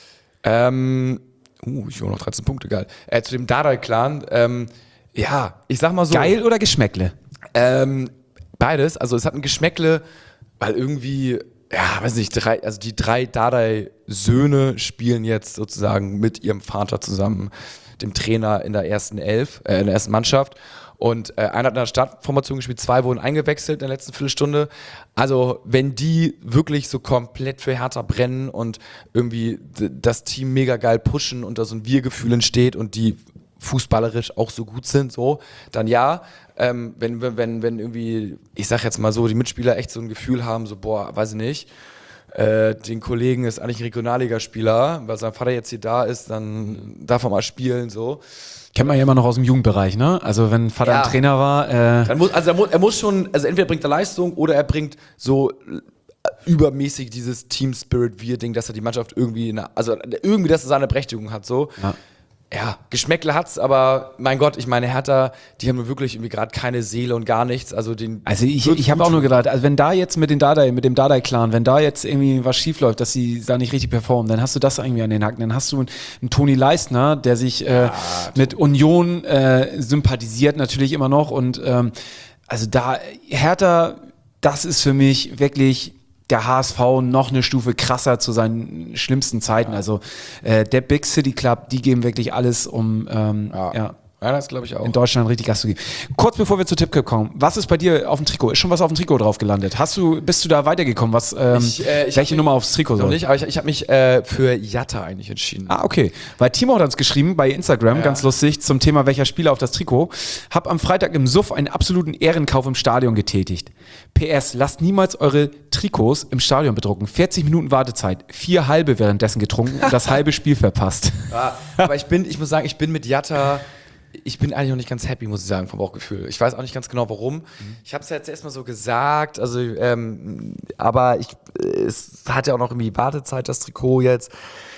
Ähm, uh, ich hole noch dreizehn Punkte, geil. Äh, zu dem Dardai-Clan, ähm, ja, ich sag mal so. Geil oder Geschmäckle? Ähm, beides, also es hat ein Geschmäckle, weil irgendwie, ja, weiß nicht, drei, also die drei Dardai-Söhne spielen jetzt sozusagen mit ihrem Vater zusammen, dem Trainer in der ersten Elf, äh, in der ersten Mannschaft. Und äh, einer hat in der Startformation gespielt, zwei wurden eingewechselt in der letzten Viertelstunde. Also wenn die wirklich so komplett für Hertha brennen und irgendwie d- das Team mega geil pushen und da so ein Wir-Gefühl entsteht und die fußballerisch auch so gut sind, so, dann ja. Ähm, wenn, wenn, wenn irgendwie, ich sag jetzt mal so, die Mitspieler echt so ein Gefühl haben, so, boah, weiß ich nicht, äh, den Kollegen ist eigentlich ein Regionalligaspieler, weil sein Vater jetzt hier da ist, dann darf er mal spielen, so. Kennt man ja immer noch aus dem Jugendbereich, ne? Also wenn Vater Ja. ein Trainer war. Äh Dann muss, also er muss, er muss schon, also entweder bringt er Leistung oder er bringt so übermäßig dieses Team-Spirit-Wir-Ding, dass er die Mannschaft irgendwie, in einer, also irgendwie, dass er seine Berechtigung hat, so. Ja. Ja, Geschmäckle hat's, aber mein Gott, ich meine, Hertha, die haben nur wirklich irgendwie gerade keine Seele und gar nichts. Also den. Also ich, ich habe auch nur gedacht, also wenn da jetzt mit den Dardai, mit dem Dardai-Clan, wenn da jetzt irgendwie was schief läuft, dass sie da nicht richtig performen, dann hast du das irgendwie an den Hacken. Dann hast du einen, einen Toni Leistner, der sich äh, ja, mit Union äh, sympathisiert natürlich immer noch und ähm, also da Hertha, das ist für mich wirklich der H S V noch eine Stufe krasser zu seinen schlimmsten Zeiten. Ja. Also äh, der Big City Club, die geben wirklich alles, um ähm, ja. ja, ja, das glaube ich auch. in Deutschland richtig Gas zu geben. Kurz bevor wir zu Tippcup kommen, was ist bei dir auf dem Trikot? Ist schon was auf dem Trikot drauf gelandet? Hast du, bist du da weitergekommen? Was, ähm, ich, äh, ich welche mich, Nummer aufs Trikot noch soll? nicht, aber ich, ich habe mich äh, für Jatta eigentlich entschieden. Ah, okay. Weil Timo hat uns geschrieben bei Instagram, Ja. ganz lustig, zum Thema welcher Spieler auf das Trikot. Hab am Freitag im Suff einen absoluten Ehrenkauf im Stadion getätigt. P S, lasst niemals eure Trikots im Stadion bedrucken. vierzig Minuten Wartezeit, vier halbe währenddessen getrunken und das halbe Spiel verpasst. Ja, aber ich bin, ich muss sagen, ich bin mit Jatta, ich bin eigentlich noch nicht ganz happy, muss ich sagen, vom Bauchgefühl. Ich weiß auch nicht ganz genau, warum. Mhm. Ich habe es ja jetzt erstmal so gesagt, also, ähm, aber ich, es hat ja auch noch irgendwie Wartezeit, das Trikot jetzt.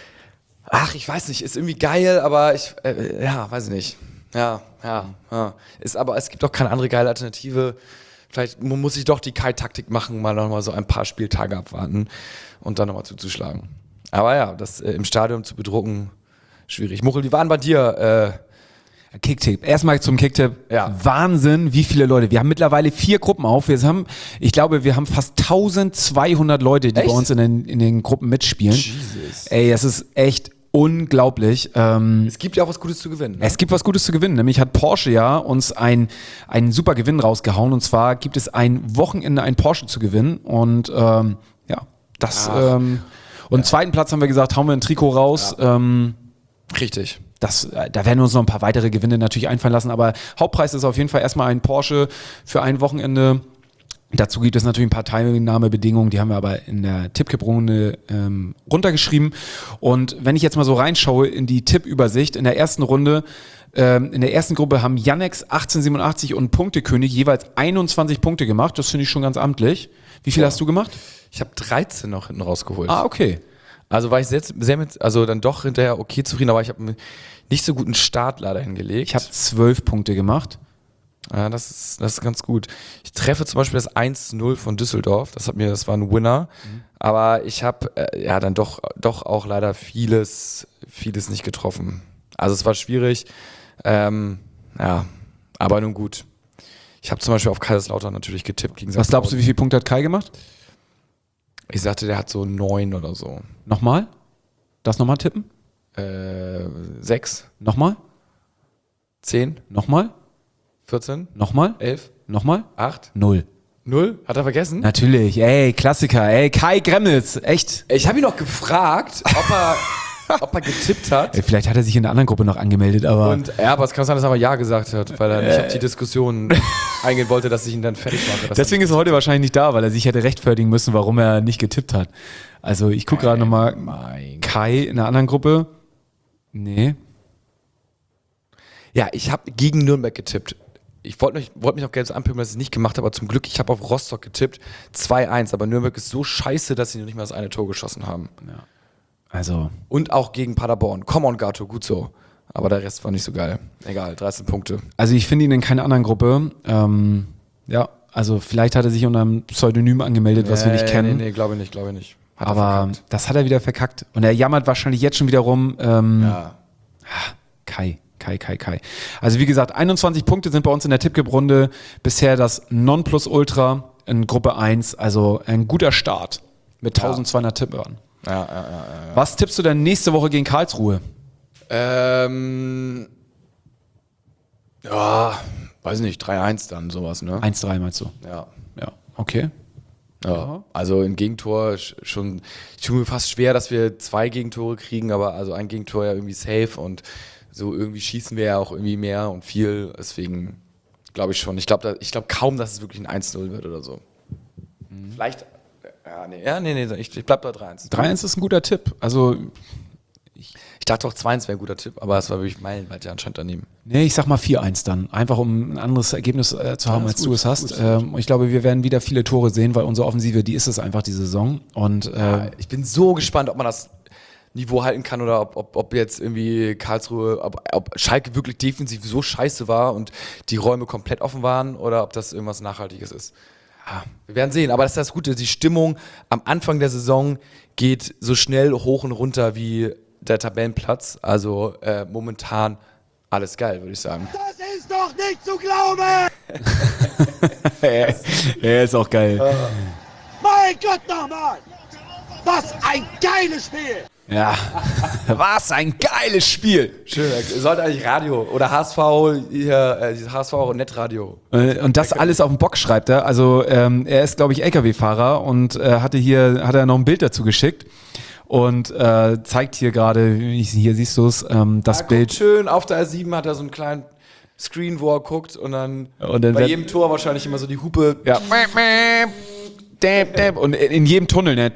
Ach, ich weiß nicht, ist irgendwie geil, aber ich, äh, ja, weiß ich nicht. Ja, ja, ja. Ist aber, es gibt auch keine andere geile Alternative. Vielleicht muss ich doch die Kai-Taktik machen, mal nochmal so ein paar Spieltage abwarten und dann nochmal zuzuschlagen. Aber ja, das äh, im Stadion zu bedrucken, schwierig. Muchel, wie waren bei dir? Äh, Kicktipp. Erstmal zum Kicktipp. Ja. Wahnsinn, wie viele Leute. Wir haben mittlerweile vier Gruppen auf. Wir haben, ich glaube, wir haben fast zwölfhundert Leute, die Echt? bei uns in den, in den Gruppen mitspielen. Jesus. Ey, es ist echt unglaublich. Ähm, Es gibt ja auch was Gutes zu gewinnen. Ne? Es gibt was Gutes zu gewinnen, nämlich hat Porsche ja uns ein, einen super Gewinn rausgehauen und zwar gibt es ein Wochenende ein Porsche zu gewinnen und ähm, ja, das Ach. ähm, und ja. zweiten Platz haben wir gesagt, hauen wir ein Trikot raus. Ja. Ähm, Richtig. das, da werden wir uns noch ein paar weitere Gewinne natürlich einfallen lassen, aber Hauptpreis ist auf jeden Fall erstmal ein Porsche für ein Wochenende. Dazu gibt es natürlich ein paar Teilnahmebedingungen, die haben wir aber in der Tippkipp-Runde ähm, runtergeschrieben. Und wenn ich jetzt mal so reinschaue in die Tippübersicht, in der ersten Runde, ähm, in der ersten Gruppe haben Yannex achtzehnhundertsiebenundachtzig und Punktekönig jeweils einundzwanzig Punkte gemacht. Das finde ich schon ganz amtlich. Wie viel Ja. hast du gemacht? Ich habe dreizehn noch hinten rausgeholt. Ah, okay. Also war ich sehr, sehr mit, also dann doch hinterher okay zufrieden, aber ich habe einen nicht so guten Start leider hingelegt. Ich habe zwölf Punkte gemacht. Ja, das ist, das ist ganz gut. Ich treffe zum Beispiel das eins null von Düsseldorf. Das hat mir, das war ein Winner. Mhm. Aber ich habe äh, ja dann doch, doch auch leider vieles, vieles nicht getroffen. Also es war schwierig. Ähm, ja, aber nun gut. Ich habe zum Beispiel auf Kaiserslautern natürlich getippt gegen Was glaubst du, wie viele Punkte hat Kai gemacht? Ich sagte, der hat so neun oder so. Nochmal? Das nochmal tippen? Äh, sechs, Nochmal? zehn, Nochmal? vierzehn, Nochmal? elf, Nochmal? acht, Null. null. Hat er vergessen? Natürlich, ey, Klassiker, ey, Kai Gremnitz, echt. Ich habe ihn noch gefragt, ob er, ob er getippt hat. Ey, vielleicht hat er sich in der anderen Gruppe noch angemeldet, aber Und ja, aber es kann sein, dass er aber Ja gesagt hat, weil er nicht auf die Diskussion eingehen wollte, dass ich ihn dann fertig mache. dass deswegen er ist er heute wahrscheinlich nicht da, weil er sich hätte rechtfertigen müssen, warum er nicht getippt hat. Also ich gucke gerade nochmal, mein Kai in der anderen Gruppe, nee. Ja, ich habe gegen Nürnberg getippt. Ich wollte mich, wollt mich auch gerne so anpimmeln, dass ich es nicht gemacht habe, aber zum Glück, ich habe auf Rostock getippt, zwei eins, aber Nürnberg ist so scheiße, dass sie noch nicht mal das eine Tor geschossen haben. Ja. Also, Und auch gegen Paderborn. Come on, Gato, gut so. Aber der Rest war nicht so geil. Egal, dreizehn Punkte. also ich finde ihn in keiner anderen Gruppe. Ähm, ja, also vielleicht hat er sich unter einem Pseudonym angemeldet, was wir nicht Nee, kennen. Nee, nee, glaube ich nicht, glaube ich nicht. Hat er aber verkackt. das hat er wieder verkackt. Und er jammert wahrscheinlich jetzt schon wieder rum. Ähm, Ja. Kai, Kai, Kai, Kai. Also wie gesagt, einundzwanzig Punkte sind bei uns in der Tippkipp-Runde. Bisher das Nonplusultra in Gruppe eins. Also ein guter Start mit Ja. zwölfhundert Tippern. Ja, ja, ja, ja, ja. Was tippst du denn nächste Woche gegen Karlsruhe? Ähm. Ja, weiß nicht, drei eins dann, sowas, ne? eins drei meinst du? Ja. Ja, okay. Ja. Also im Gegentor sch- schon, ich tue mir fast schwer, dass wir zwei Gegentore kriegen, aber also ein Gegentor ja irgendwie safe und so irgendwie schießen wir ja auch irgendwie mehr und viel, deswegen glaube ich schon. Ich glaube ich glaub kaum, dass es wirklich ein eins null wird oder so. Mhm. Vielleicht, ja, nee, ja, nee, nee, ich, ich bleib bei drei eins. drei eins ist ein guter Tipp. Also ich dachte auch zwei eins wäre ein guter Tipp, aber es war wirklich meilenweit ja anscheinend daneben. Nee, ich sag mal vier eins dann. Einfach um ein anderes Ergebnis äh, zu haben, Ja, als ist du gut, es hast. gut, Ähm, ich glaube, wir werden wieder viele Tore sehen, weil unsere Offensive, die ist es einfach, die Saison. Und äh, Ja, ich bin so gespannt, ob man das Niveau halten kann oder ob, ob, ob jetzt irgendwie Karlsruhe, ob, ob Schalke wirklich defensiv so scheiße war und die Räume komplett offen waren oder ob das irgendwas Nachhaltiges ist. Ja, wir werden sehen, aber das ist das Gute, die Stimmung am Anfang der Saison geht so schnell hoch und runter wie der Tabellenplatz, also äh, momentan alles geil, würde ich sagen. Das ist doch nicht zu glauben! er ist auch geil. Mein Gott nochmal! Was ein geiles Spiel! Ja, was ein geiles Spiel. Schön, sollte eigentlich Radio oder H S V, hier, äh, H S V Netradio. Äh, Und das alles auf dem Bock schreibt er. Also ähm, er ist, glaube ich, L K W-Fahrer und äh, hatte hier, hat er noch ein Bild dazu geschickt und äh, zeigt hier gerade, hier siehst du es, ähm, das Ja, Bild. guckt schön, auf der R sieben hat er so einen kleinen Screen, wo er guckt und dann, Und dann bei wird- jedem Tor wahrscheinlich immer so die Hupe. Ja. Und in jedem Tunnel, ne?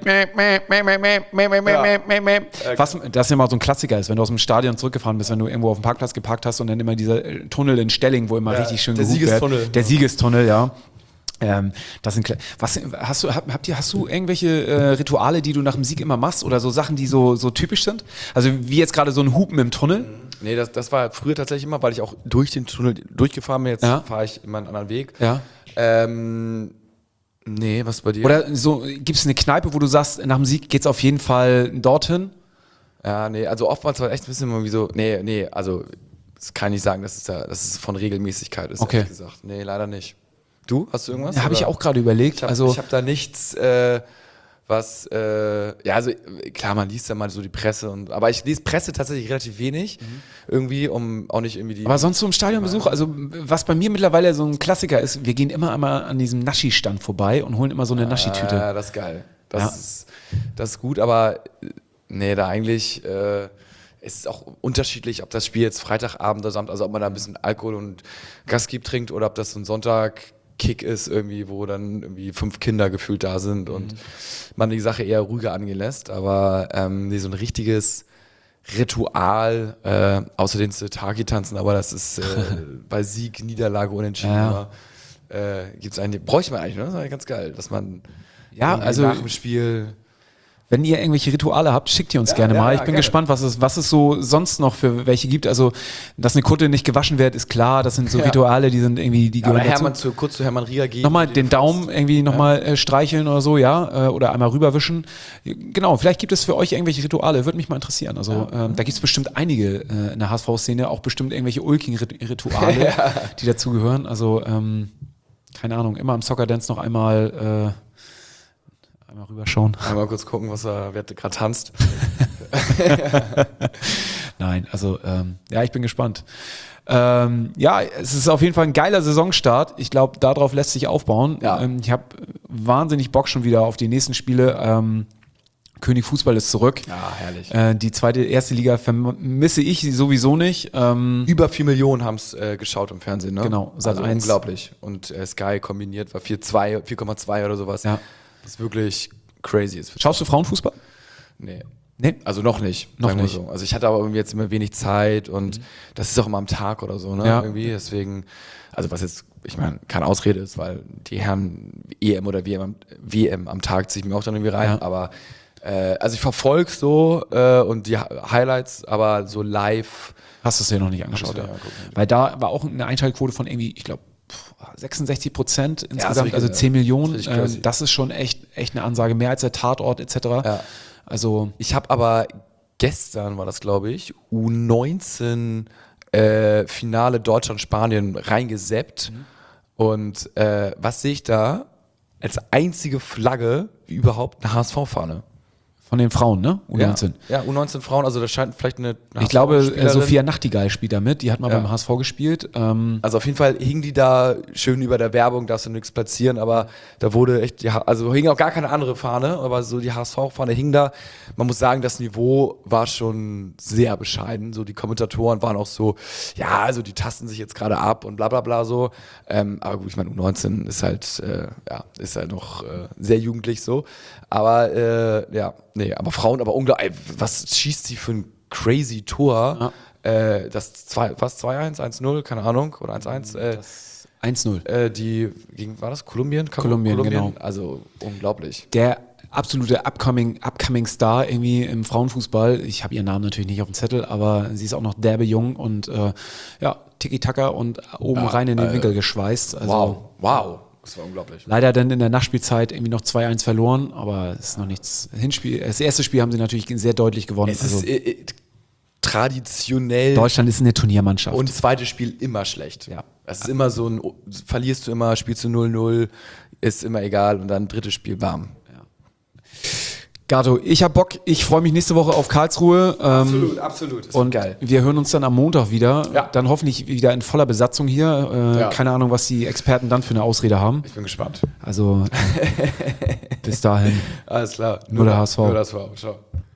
Was, das ja mal so ein Klassiker ist, wenn du aus dem Stadion zurückgefahren bist, wenn du irgendwo auf dem Parkplatz geparkt hast und dann immer dieser äh, Tunnel in Stelling, wo immer Ja, richtig schön der gehupt Siegestunnel. wird. Der Siegestunnel, ja. Ähm, das sind Kle- was hast du hab, habt ihr hast du irgendwelche äh, Rituale, die du nach dem Sieg immer machst oder so Sachen, die so so typisch sind? Also wie jetzt gerade so ein Hupen im Tunnel? Nee, das, das war früher tatsächlich immer, weil ich auch durch den Tunnel durchgefahren bin. Jetzt Ja. fahre ich immer einen anderen Weg. Ja. Ähm, nee, was bei dir? Oder so gibt es eine Kneipe, wo du sagst, nach dem Sieg geht's auf jeden Fall dorthin? Ja, nee, also oftmals war echt ein bisschen immer wie so, nee, nee, also das kann ich nicht sagen, dass es, da, dass es von Regelmäßigkeit ist, Okay. ehrlich gesagt. Nee, leider nicht. Du, hast du irgendwas? Ja, habe ich Oder? auch gerade überlegt. Ich habe also hab da nichts, äh, was, äh, ja, also äh, klar, man liest ja mal so die Presse, und, aber ich lese Presse tatsächlich relativ wenig, irgendwie, um auch nicht irgendwie die... Aber sonst so im Stadionbesuch, also was bei mir mittlerweile so ein Klassiker ist, wir gehen immer einmal an diesem Naschi-Stand vorbei und holen immer so eine Naschi-Tüte. Ja, das ist geil. Das, Ja. ist, das ist gut, aber äh, nee, da eigentlich äh, ist es auch unterschiedlich, ob das Spiel jetzt Freitagabend oder Samstag, also ob man da ein bisschen Alkohol und Gastgieb trinkt oder ob das so ein Sonntag-Kick ist irgendwie, wo dann irgendwie fünf Kinder gefühlt da sind und Mhm. man die Sache eher ruhiger angehen lässt, aber ähm, nee, so ein richtiges Ritual, äh, außer den Sitaki-Tanzen, aber das ist äh, bei Sieg, Niederlage, Unentschieden Ja. immer, äh, gibt's eigentlich, bräuchte man eigentlich, ne? Das ist eigentlich ganz geil, dass man Ja, irgendwie also- nach dem Spiel. Wenn ihr irgendwelche Rituale habt, schickt ihr uns Ja, gerne ja, mal. ja, Ich bin gerne. gespannt, was es, was es so sonst noch für welche gibt. Also, dass eine Kutte nicht gewaschen wird, ist klar. Das sind so Ja. Rituale, die sind irgendwie, die Oder gehören Hermann dazu. zu, kurz zu Hermann Rieger gehen. Nochmal den Daumen irgendwie nochmal äh, streicheln oder so, ja, äh, oder einmal rüberwischen. Genau, vielleicht gibt es für euch irgendwelche Rituale, würde mich mal interessieren. Also ähm, da gibt es bestimmt einige äh, in der H S V-Szene, auch bestimmt irgendwelche ulkigen Rit- Rituale, die dazugehören. Also ähm, keine Ahnung, immer am Soccer Dance noch einmal äh, einmal rüberschauen. Einmal kurz gucken, was er wer gerade tanzt. Nein, also ähm, ja, ich bin gespannt. Ähm, ja, es ist auf jeden Fall ein geiler Saisonstart. Ich glaube, darauf lässt sich aufbauen. Ja. Ähm, ich habe wahnsinnig Bock schon wieder auf die nächsten Spiele. Ähm, König Fußball ist zurück. Ja, herrlich. Äh, die zweite, erste Liga vermisse ich sowieso nicht. Ähm, Über vier Millionen haben es äh, geschaut im Fernsehen, ne? Genau, Sat also eins. unglaublich. Und äh, Sky kombiniert war vier Komma zwei oder sowas. Ja. Was wirklich crazy ist. Schaust du Frauenfußball? Nee. Nee. Also noch nicht. Noch sagen wir nicht. So. Also ich hatte aber irgendwie jetzt immer wenig Zeit und das ist auch immer am Tag oder so, ne? Ja. Irgendwie. Deswegen, also was jetzt, ich meine, keine Ausrede ist, weil die Herren E M oder W M am, W M am Tag ziehe ich mir auch dann irgendwie rein. Ja. Aber äh, also ich verfolge so äh, und die Hi- Highlights, aber so live. Hast du es dir noch nicht angeschaut? mir Ja. angeguckt. Weil da war auch eine Einschaltquote von irgendwie, ich glaube, sechsundsechzig Prozent insgesamt, richtig, also ja. zehn Millionen. Das ist richtig crazy. Ähm, das ist schon echt, echt eine Ansage, mehr als der Tatort et cetera. Ja. Also Ich habe aber gestern war das, glaube ich, U neunzehn äh, Finale Deutschland-Spanien reingeseppt. Und äh, was sehe ich da? Als einzige Flagge überhaupt eine H S V-Fahne. Von den Frauen, ne? U neunzehn. Ja, ja, U neunzehn Frauen, also da scheint vielleicht eine, eine Ich glaube, äh, Spielerin- Sophia Nachtigall spielt da mit. Die hat mal Ja. beim H S V gespielt. Ähm, Also auf jeden Fall hingen die da schön über der Werbung, darfst du nichts platzieren, aber da wurde echt, ja, also hing auch gar keine andere Fahne, aber so die H S V-Fahne hing da. Man muss sagen, das Niveau war schon sehr bescheiden. So die Kommentatoren waren auch so, ja, also die tasten sich jetzt gerade ab und bla bla bla so. Ähm, aber gut, ich meine, U neunzehn ist halt, äh, ja, ist halt noch äh, sehr jugendlich so. Aber äh, ja, nee, aber Frauen, aber unglaublich, was schießt sie für ein crazy Tor? Äh, das zwei, was zwei eins, eins null, keine Ahnung, oder eins eins. Äh, eins null. äh, die, gegen, war das Kolumbien? Kolumbien, genau. Also unglaublich. Der absolute upcoming, upcoming Star irgendwie im Frauenfußball. Ich habe ihren Namen natürlich nicht auf dem Zettel, aber sie ist auch noch derbe jung und äh, ja, Tiki-Taka und oben Ja, rein in den äh, Winkel geschweißt. Also Wow, wow. Das war unglaublich. leider dann in der Nachspielzeit irgendwie noch zwei eins verloren, aber es ist noch nichts. Hinspiel, das erste Spiel haben sie natürlich sehr deutlich gewonnen. Es Also ist äh, äh, traditionell Deutschland ist eine Turniermannschaft. und zweites Spiel immer schlecht. Ja. Es ist immer so ein, verlierst du immer, spielst du null null, ist immer egal und dann drittes Spiel, bam. Gato, ich hab Bock. Ich freue mich nächste Woche auf Karlsruhe. Ähm, Absolut, absolut. Ist Und geil. wir hören uns dann am Montag wieder. Ja. Dann hoffentlich wieder in voller Besatzung hier. Äh, Ja. Keine Ahnung, was die Experten dann für eine Ausrede haben. Ich bin gespannt. Also äh, bis dahin. Alles klar. Nur der H S V. Nur der H S V. Ciao.